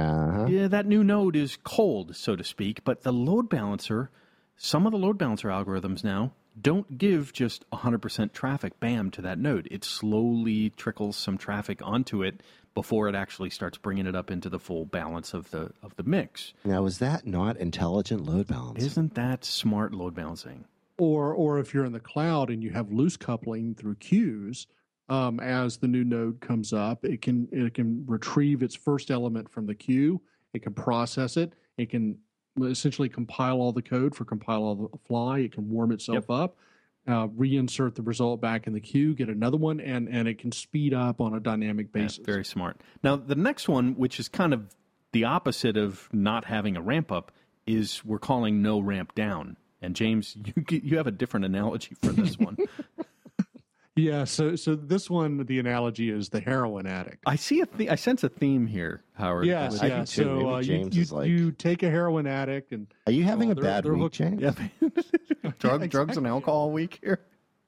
that new node is cold, so to speak, but the load balancer, some of the load balancer algorithms now don't give just 100% traffic, bam, to that node. It slowly trickles some traffic onto it before it actually starts bringing it up into the full balance of the mix. Now, is that not intelligent load balancing? Isn't that smart load balancing? Or if you're in the cloud and you have loose coupling through queues, as the new node comes up, it can retrieve its first element from the queue. It can process it. It can essentially compile all the code for compile all the fly. It can warm itself up, reinsert the result back in the queue, get another one, and it can speed up on a dynamic basis. Yeah, very smart. Now, the next one, which is kind of the opposite of not having a ramp up, is we're calling no ramp down. And James, you have a different analogy for this one. Yeah, so this one, the analogy is the heroin addict. I see I sense a theme here, Howard. Yes, yeah. So you take a heroin addict and are you having a bad week, James? Yeah. Drugs and alcohol week here.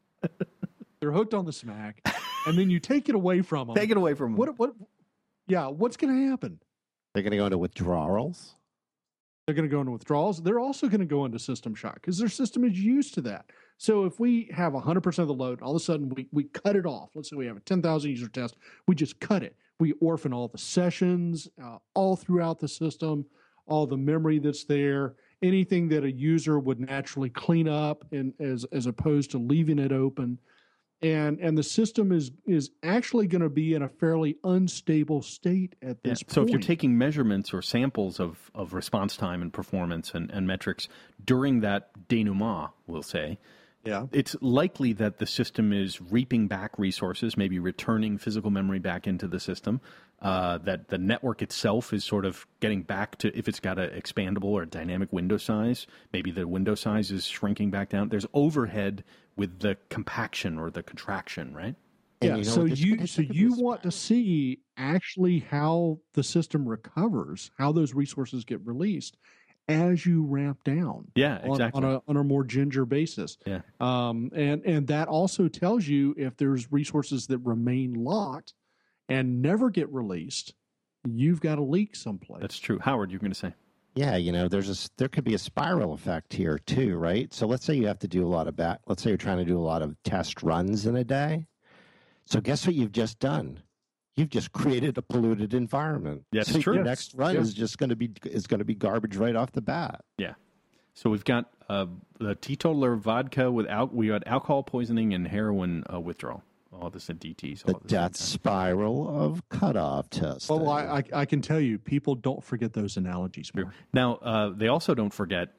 They're hooked on the smack, and then you take it away from them. Take it away from them. What? Yeah, what's going to happen? They're going to go into withdrawals. They're going to go into withdrawals. They're also going to go into system shock because their system is used to that. So if we have 100% of the load, all of a sudden we cut it off. Let's say we have a 10,000 user test. We just cut it. We orphan all the sessions all throughout the system, all the memory that's there, anything that a user would naturally clean up, and as opposed to leaving it open. And the system is actually going to be in a fairly unstable state at this point. So if you're taking measurements or samples of response time and performance and metrics during that denouement, we'll say, it's likely that the system is reaping back resources, maybe returning physical memory back into the system, that the network itself is sort of getting back to, if it's got an expandable or a dynamic window size, maybe the window size is shrinking back down. There's overhead with the compaction or the contraction, right? Yeah, so you want to see actually how the system recovers, how those resources get released as you ramp down. Yeah, exactly. On a more ginger basis. Yeah. And that also tells you if there's resources that remain locked and never get released, you've got a leak someplace. That's true. Howard, you're going to say. Yeah, there could be a spiral effect here too, right? So let's say you have to do let's say you're trying to do a lot of test runs in a day. So guess what you've just done? You've just created a polluted environment. That's so true. Your next run is just going to be garbage right off the bat. Yeah. So we've got the teetotaler vodka we got alcohol poisoning and heroin withdrawal. All this at DTs. The death spiral of cutoff testing. Well, I can tell you, people don't forget those analogies. Now, they also don't forget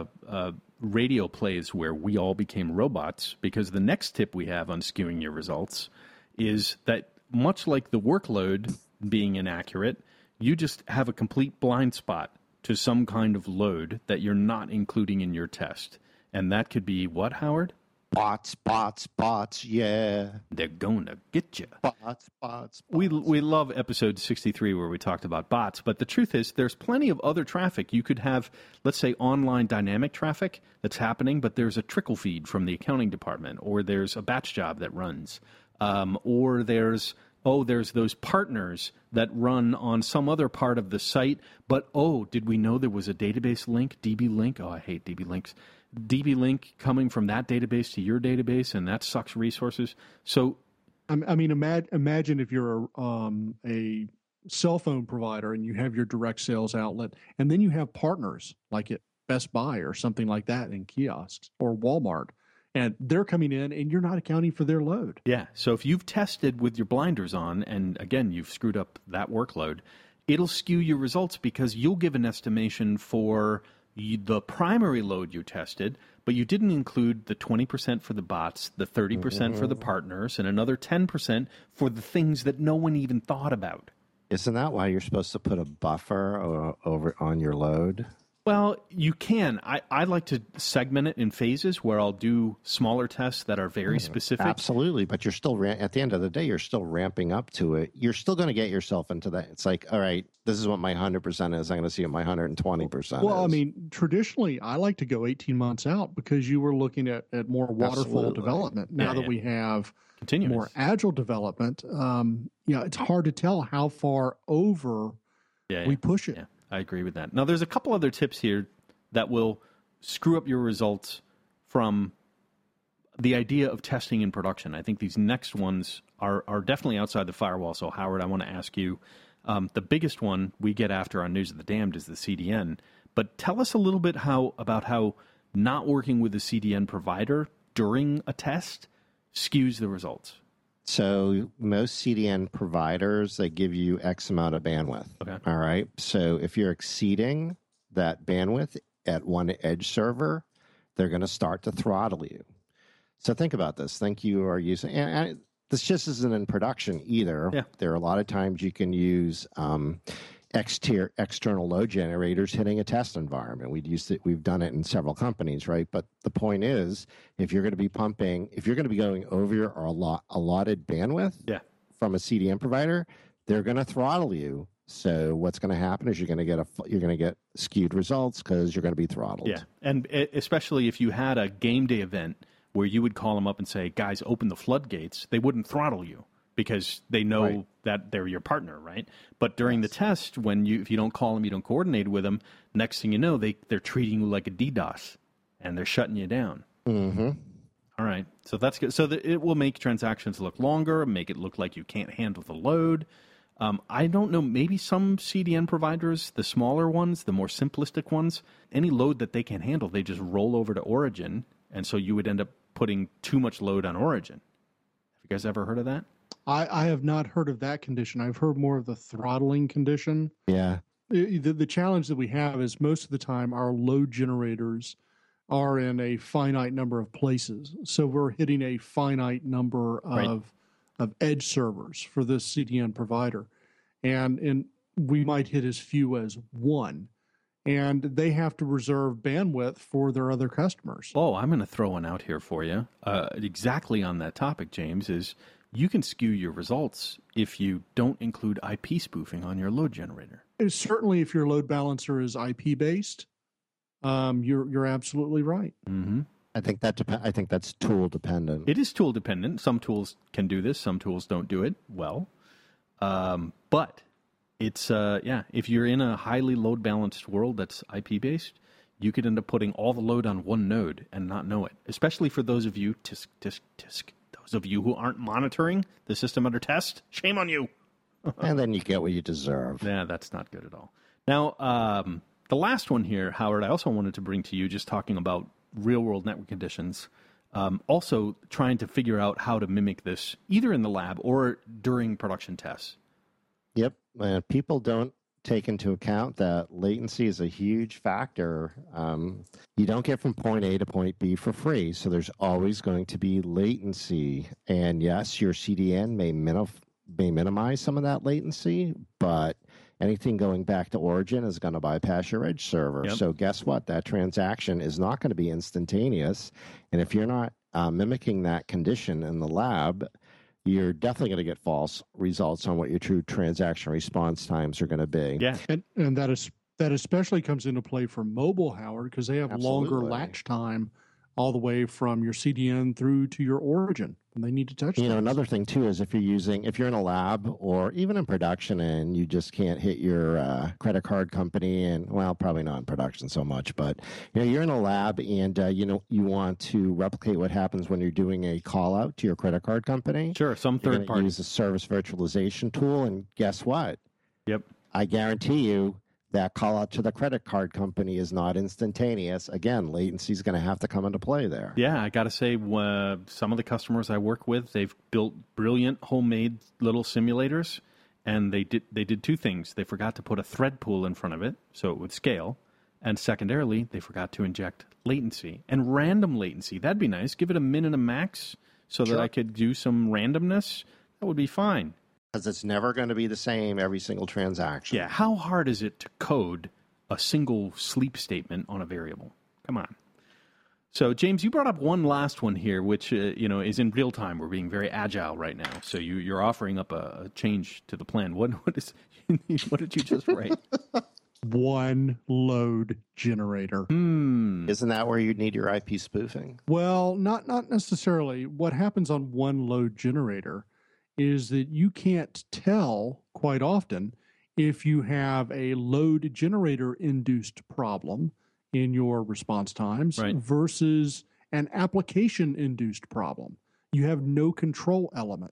radio plays where we all became robots, because the next tip we have on skewing your results is that much like the workload being inaccurate, you just have a complete blind spot to some kind of load that you're not including in your test. And that could be what, Howard? Bots, yeah. They're going to get you. Bots. We love episode 63 where we talked about bots, but the truth is there's plenty of other traffic. You could have, let's say, online dynamic traffic that's happening, but there's a trickle feed from the accounting department, or there's a batch job that runs, or there's those partners that run on some other part of the site, but, did we know there was a database link, DB link? I hate DB links. DB link coming from that database to your database, and that sucks resources. So, I mean, imagine if you're a cell phone provider and you have your direct sales outlet, and then you have partners like at Best Buy or something like that in kiosks, or Walmart, and they're coming in and you're not accounting for their load. Yeah. So if you've tested with your blinders on, and again, you've screwed up that workload, it'll skew your results because you'll give an estimation for the primary load you tested, but you didn't include the 20% for the bots, the 30% for the partners, and another 10% for the things that no one even thought about. Isn't that why you're supposed to put a buffer over on your load? Well, you can. I like to segment it in phases where I'll do smaller tests that are very specific. Absolutely, but you're still, at the end of the day, you're still ramping up to it. You're still going to get yourself into that. It's like, all right, this is what my 100% is. I'm going to see what my 120% Well, is. I mean, traditionally, I like to go 18 months out because you were looking at more waterfall development. Now that we have more agile development, it's hard to tell how far over we push it. Yeah. I agree with that. Now, there's a couple other tips here that will screw up your results from the idea of testing in production. I think these next ones are definitely outside the firewall. So, Howard, I want to ask you, the biggest one we get after on News of the Damned is the CDN. But tell us a little bit about how not working with the CDN provider during a test skews the results. So most CDN providers, they give you X amount of bandwidth. Okay. All right. So if you're exceeding that bandwidth at one edge server, they're going to start to throttle you. So think about this. Think you are using, and this just isn't in production either. Yeah. There are a lot of times you can use external load generators hitting a test environment. We've done it in several companies, right? But the point is, if you're going to be going over your allotted bandwidth from a CDN provider, they're going to throttle you. So what's going to happen is you're going to get skewed results because you're going to be throttled. Yeah, and especially if you had a game day event where you would call them up and say, guys, open the floodgates, they wouldn't throttle you because they know that they're your partner, right? But during the test, if you don't call them, you don't coordinate with them, next thing you know, they're treating you like a DDoS, and they're shutting you down. Mm-hmm. All right, so that's good. So it will make transactions look longer, make it look like you can't handle the load. I don't know, maybe some CDN providers, the smaller ones, the more simplistic ones, any load that they can handle, they just roll over to Origin, and so you would end up putting too much load on Origin. Have you guys ever heard of that? I have not heard of that condition. I've heard more of the throttling condition. Yeah. The challenge that we have is most of the time our load generators are in a finite number of places. So we're hitting a finite number of edge servers for this CDN provider. And we might hit as few as one. And they have to reserve bandwidth for their other customers. Oh, I'm going to throw one out here for you. Exactly on that topic, James, is you can skew your results if you don't include IP spoofing on your load generator. Certainly, if your load balancer is IP-based, you're absolutely right. Mm-hmm. I think that's tool dependent. It is tool dependent. Some tools can do this. Some tools don't do it well. But it's, if you're in a highly load balanced world that's IP based, you could end up putting all the load on one node and not know it. Especially for those of you, those of you who aren't monitoring the system under test, shame on you. And then you get what you deserve. Yeah, that's not good at all. Now, the last one here, Howard, I also wanted to bring to you, just talking about real-world network conditions, also trying to figure out how to mimic this either in the lab or during production tests. Yep. People don't take into account that latency is a huge factor. You don't get from point A to point B for free, so there's always going to be latency. And yes, your CDN may minimize some of that latency, but anything going back to Origin is going to bypass your edge server. Yep. So guess what? That transaction is not going to be instantaneous. And if you're not mimicking that condition in the lab, you're definitely going to get false results on what your true transaction response times are going to be. Yeah. And that especially comes into play for mobile, Howard, because they have longer latch time all the way from your CDN through to your Origin when they need to touch things. Another thing too is if you're in a lab or even in production and you just can't hit your credit card company, and well, probably not in production so much, but you're in a lab and you want to replicate what happens when you're doing a call out to your credit card company. Sure, some third party. Use a service virtualization tool, and guess what? Yep. I guarantee you that call out to the credit card company is not instantaneous. Again, latency is going to have to come into play there. Yeah, I got to say, some of the customers I work with, they've built brilliant homemade little simulators, and they did two things. They forgot to put a thread pool in front of it so it would scale, and secondarily, they forgot to inject latency and random latency. That'd be nice. Give it a min and a max so that I could do some randomness. That would be fine. Because it's never going to be the same every single transaction. Yeah, how hard is it to code a single sleep statement on a variable? Come on. So, James, you brought up one last one here, which is in real time. We're being very agile right now. So you're offering up a change to the plan. What did you just write? One load generator. Isn't that where you need your IP spoofing? Well, not necessarily. What happens on one load generator is that you can't tell quite often if you have a load generator induced problem in your response times versus an application induced problem. You have no control element.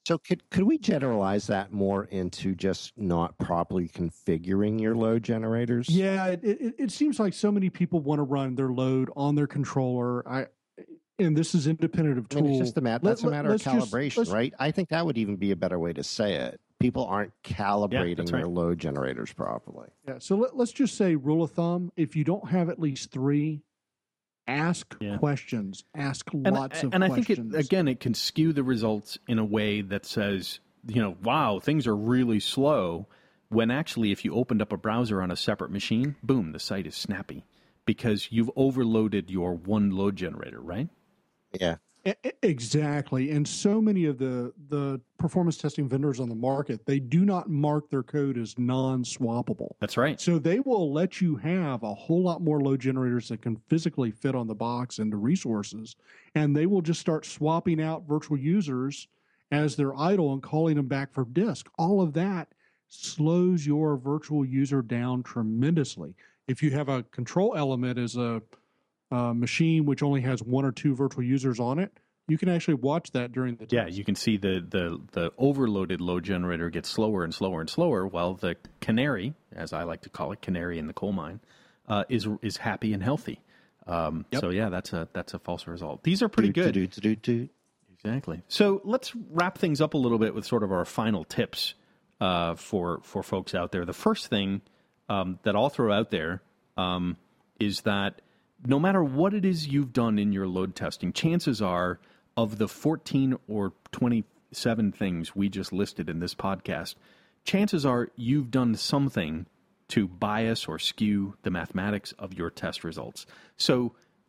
So could we generalize that more into just not properly configuring your load generators? Yeah, it seems like so many people want to run their load on their controller. And this is independent of tool. I mean, it's just that's a matter of calibration, right? I think that would even be a better way to say it. People aren't calibrating their load generators properly. Yeah, so let's just say, rule of thumb, if you don't have at least 3, ask questions, ask lots of questions. And I think, it can skew the results in a way that says, wow, things are really slow, when actually if you opened up a browser on a separate machine, boom, the site is snappy because you've overloaded your one load generator, right? Yeah. Exactly. And so many of the performance testing vendors on the market, they do not mark their code as non-swappable. That's right. So they will let you have a whole lot more load generators that can physically fit on the box into resources. And they will just start swapping out virtual users as they're idle and calling them back for disk. All of that slows your virtual user down tremendously. If you have a control element as a machine which only has 1 or 2 virtual users on it, you can actually watch that during the test. Yeah, you can see the overloaded load generator gets slower and slower and slower, while the canary, as I like to call it, canary in the coal mine, is happy and healthy. So yeah, that's a false result. These are pretty good. Exactly. So let's wrap things up a little bit with sort of our final tips for folks out there. The first thing that I'll throw out there is that no matter what it is you've done in your load testing, chances are of the 14 or 27 things we just listed in this podcast, chances are you've done something to bias or skew the mathematics of your test results. So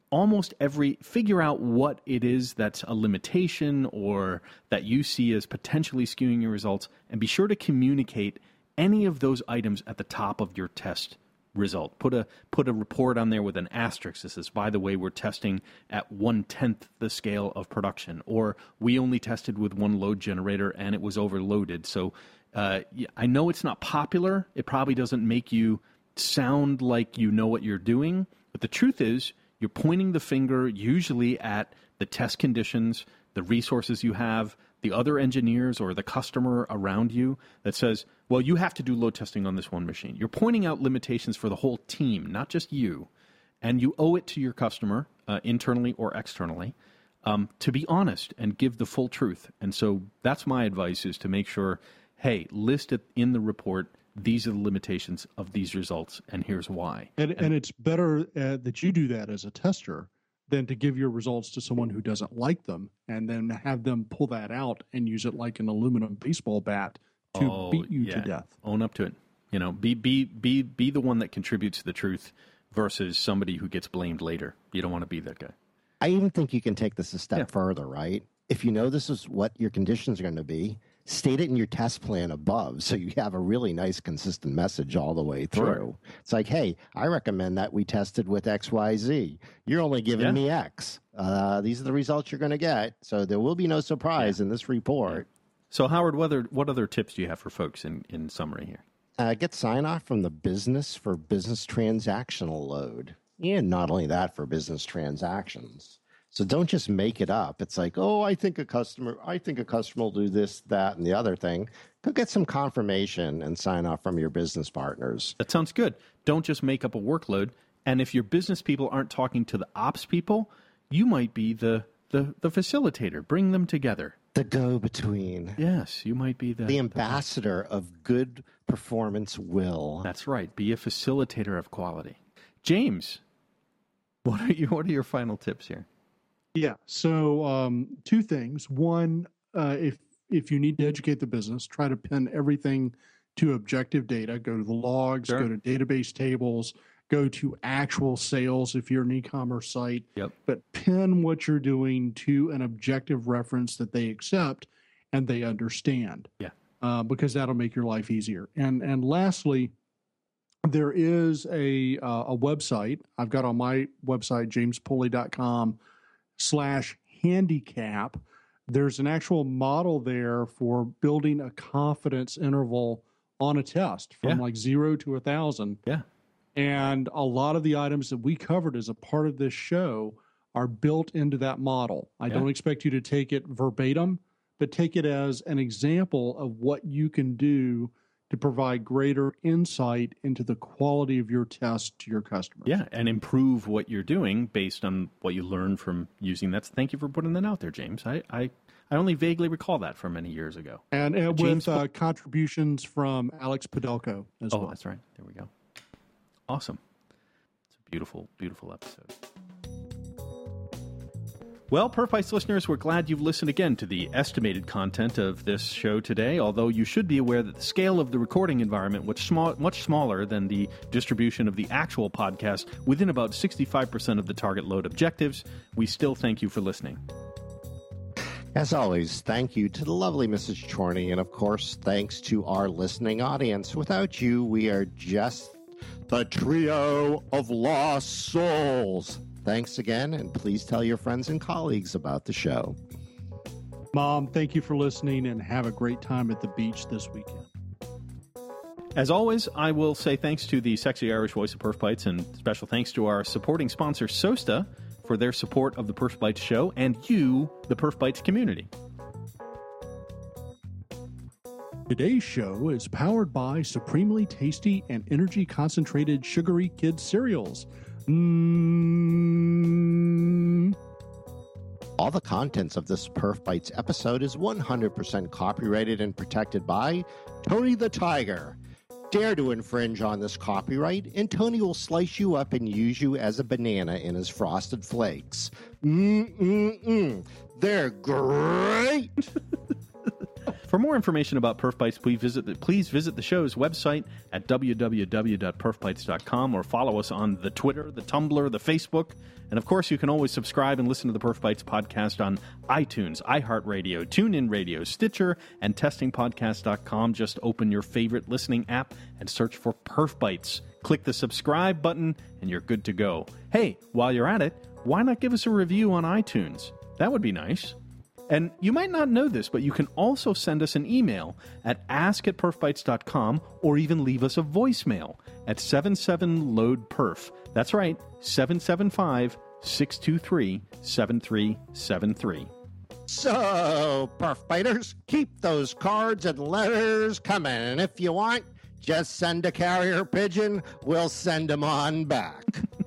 figure out what it is that's a limitation or that you see as potentially skewing your results, and be sure to communicate any of those items at the top of your test result. Put a report on there with an asterisk that says, by the way, we're testing at 1/10 the scale of production, or we only tested with 1 load generator and it was overloaded. So I know it's not popular. It probably doesn't make you sound like you know what you're doing, but the truth is you're pointing the finger usually at the test conditions, the resources you have, the other engineers or the customer around you that says, well, you have to do load testing on this one machine. You're pointing out limitations for the whole team, not just you. And you owe it to your customer, internally or externally, to be honest and give the full truth. And so that's my advice, is to make sure, hey, list it in the report, these are the limitations of these results, and here's why. And it's better that you do that as a tester than to give your results to someone who doesn't like them and then have them pull that out and use it like an aluminum baseball bat to beat you to death. Own up to it. Be the one that contributes to the truth versus somebody who gets blamed later. You don't want to be that guy. I even think you can take this a step further, right? If you know this is what your conditions are going to be, state it in your test plan above so you have a really nice consistent message all the way through. Sure. It's like, hey, I recommend that we tested with XYZ. You're only giving me X. These are the results you're going to get. So there will be no surprise in this report. So Howard, what other tips do you have for folks in summary here? Get sign-off from the business for business transactional load. And not only that, for business transactions. So don't just make it up. It's like, I think a customer will do this, that, and the other thing. Go get some confirmation and sign off from your business partners. That sounds good. Don't just make up a workload. And if your business people aren't talking to the ops people, you might be the facilitator. Bring them together. The go-between. Yes, you might be the ambassador of good performance will. That's right. Be a facilitator of quality. James, what are your final tips here? Yeah. So 2 things. One, if you need to educate the business, try to pin everything to objective data. Go to the logs, go to database tables, go to actual sales if you're an e-commerce site. Yep. But pin what you're doing to an objective reference that they accept and they understand. Yeah. Because that'll make your life easier. And lastly, there is a website I've got on my website, jamespulley.com/handicap. There's an actual model there for building a confidence interval on a test from like 0 to 1,000. Yeah. And a lot of the items that we covered as a part of this show are built into that model. I don't expect you to take it verbatim, but take it as an example of what you can do to provide greater insight into the quality of your test to your customers. Yeah, and improve what you're doing based on what you learned from using that. Thank you for putting that out there, James. I only vaguely recall that from many years ago. And with contributions from Alex Podelko as well. Oh, that's right. There we go. Awesome. It's a beautiful, beautiful episode. Well, Perf Bites listeners, we're glad you've listened again to the estimated content of this show today, although you should be aware that the scale of the recording environment was much smaller than the distribution of the actual podcast within about 65% of the target load objectives. We still thank you for listening. As always, thank you to the lovely Mrs. Chorney, and of course, thanks to our listening audience. Without you, we are just the trio of lost souls. Thanks again, and please tell your friends and colleagues about the show. Mom, thank you for listening, and have a great time at the beach this weekend. As always, I will say thanks to the sexy Irish voice of Perf Bites, and special thanks to our supporting sponsor, Sosta, for their support of the Perf Bites show, and you, the Perf Bites community. Today's show is powered by supremely tasty and energy-concentrated sugary kids cereals. All the contents of this Perf Bites episode is 100% copyrighted and protected by Tony the Tiger. Dare to infringe on this copyright, and Tony will slice you up and use you as a banana in his Frosted Flakes. They're great! For more information about Perf Bites, please visit the show's website at www.perfbites.com or follow us on the Twitter, the Tumblr, the Facebook. And of course, you can always subscribe and listen to the Perf Bites podcast on iTunes, iHeartRadio, TuneIn Radio, Stitcher, and testingpodcast.com. Just open your favorite listening app and search for Perf Bites. Click the subscribe button and you're good to go. Hey, while you're at it, why not give us a review on iTunes? That would be nice. And you might not know this, but you can also send us an email at ask@perfbites.com or even leave us a voicemail at 77-LOAD-PERF. That's right, 775-623-7373. So, Perf Biters, keep those cards and letters coming. And if you want, just send a carrier pigeon. We'll send them on back.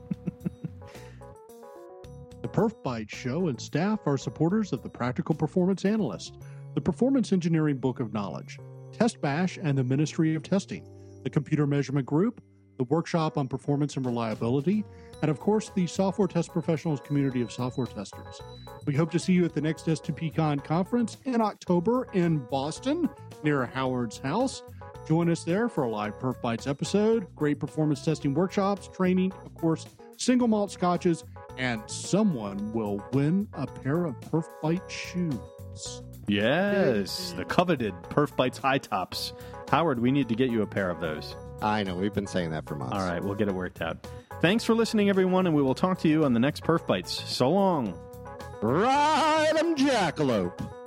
The Perf Bites show and staff are supporters of the Practical Performance Analyst, the Performance Engineering Book of Knowledge, Test Bash and the Ministry of Testing, the Computer Measurement Group, the Workshop on Performance and Reliability, and of course, the Software Test Professionals community of software testers. We hope to see you at the next S2PCon conference in October in Boston, near Howard's house. Join us there for a live Perf Bites episode, great performance testing workshops, training, of course, single malt scotches, and someone will win a pair of Perf Bite shoes. Yes, the coveted Perf Bites high tops. Howard, we need to get you a pair of those. I know, we've been saying that for months. All right, we'll get it worked out. Thanks for listening, everyone, and we will talk to you on the next Perf Bites. So long. Ride 'em, jackalope.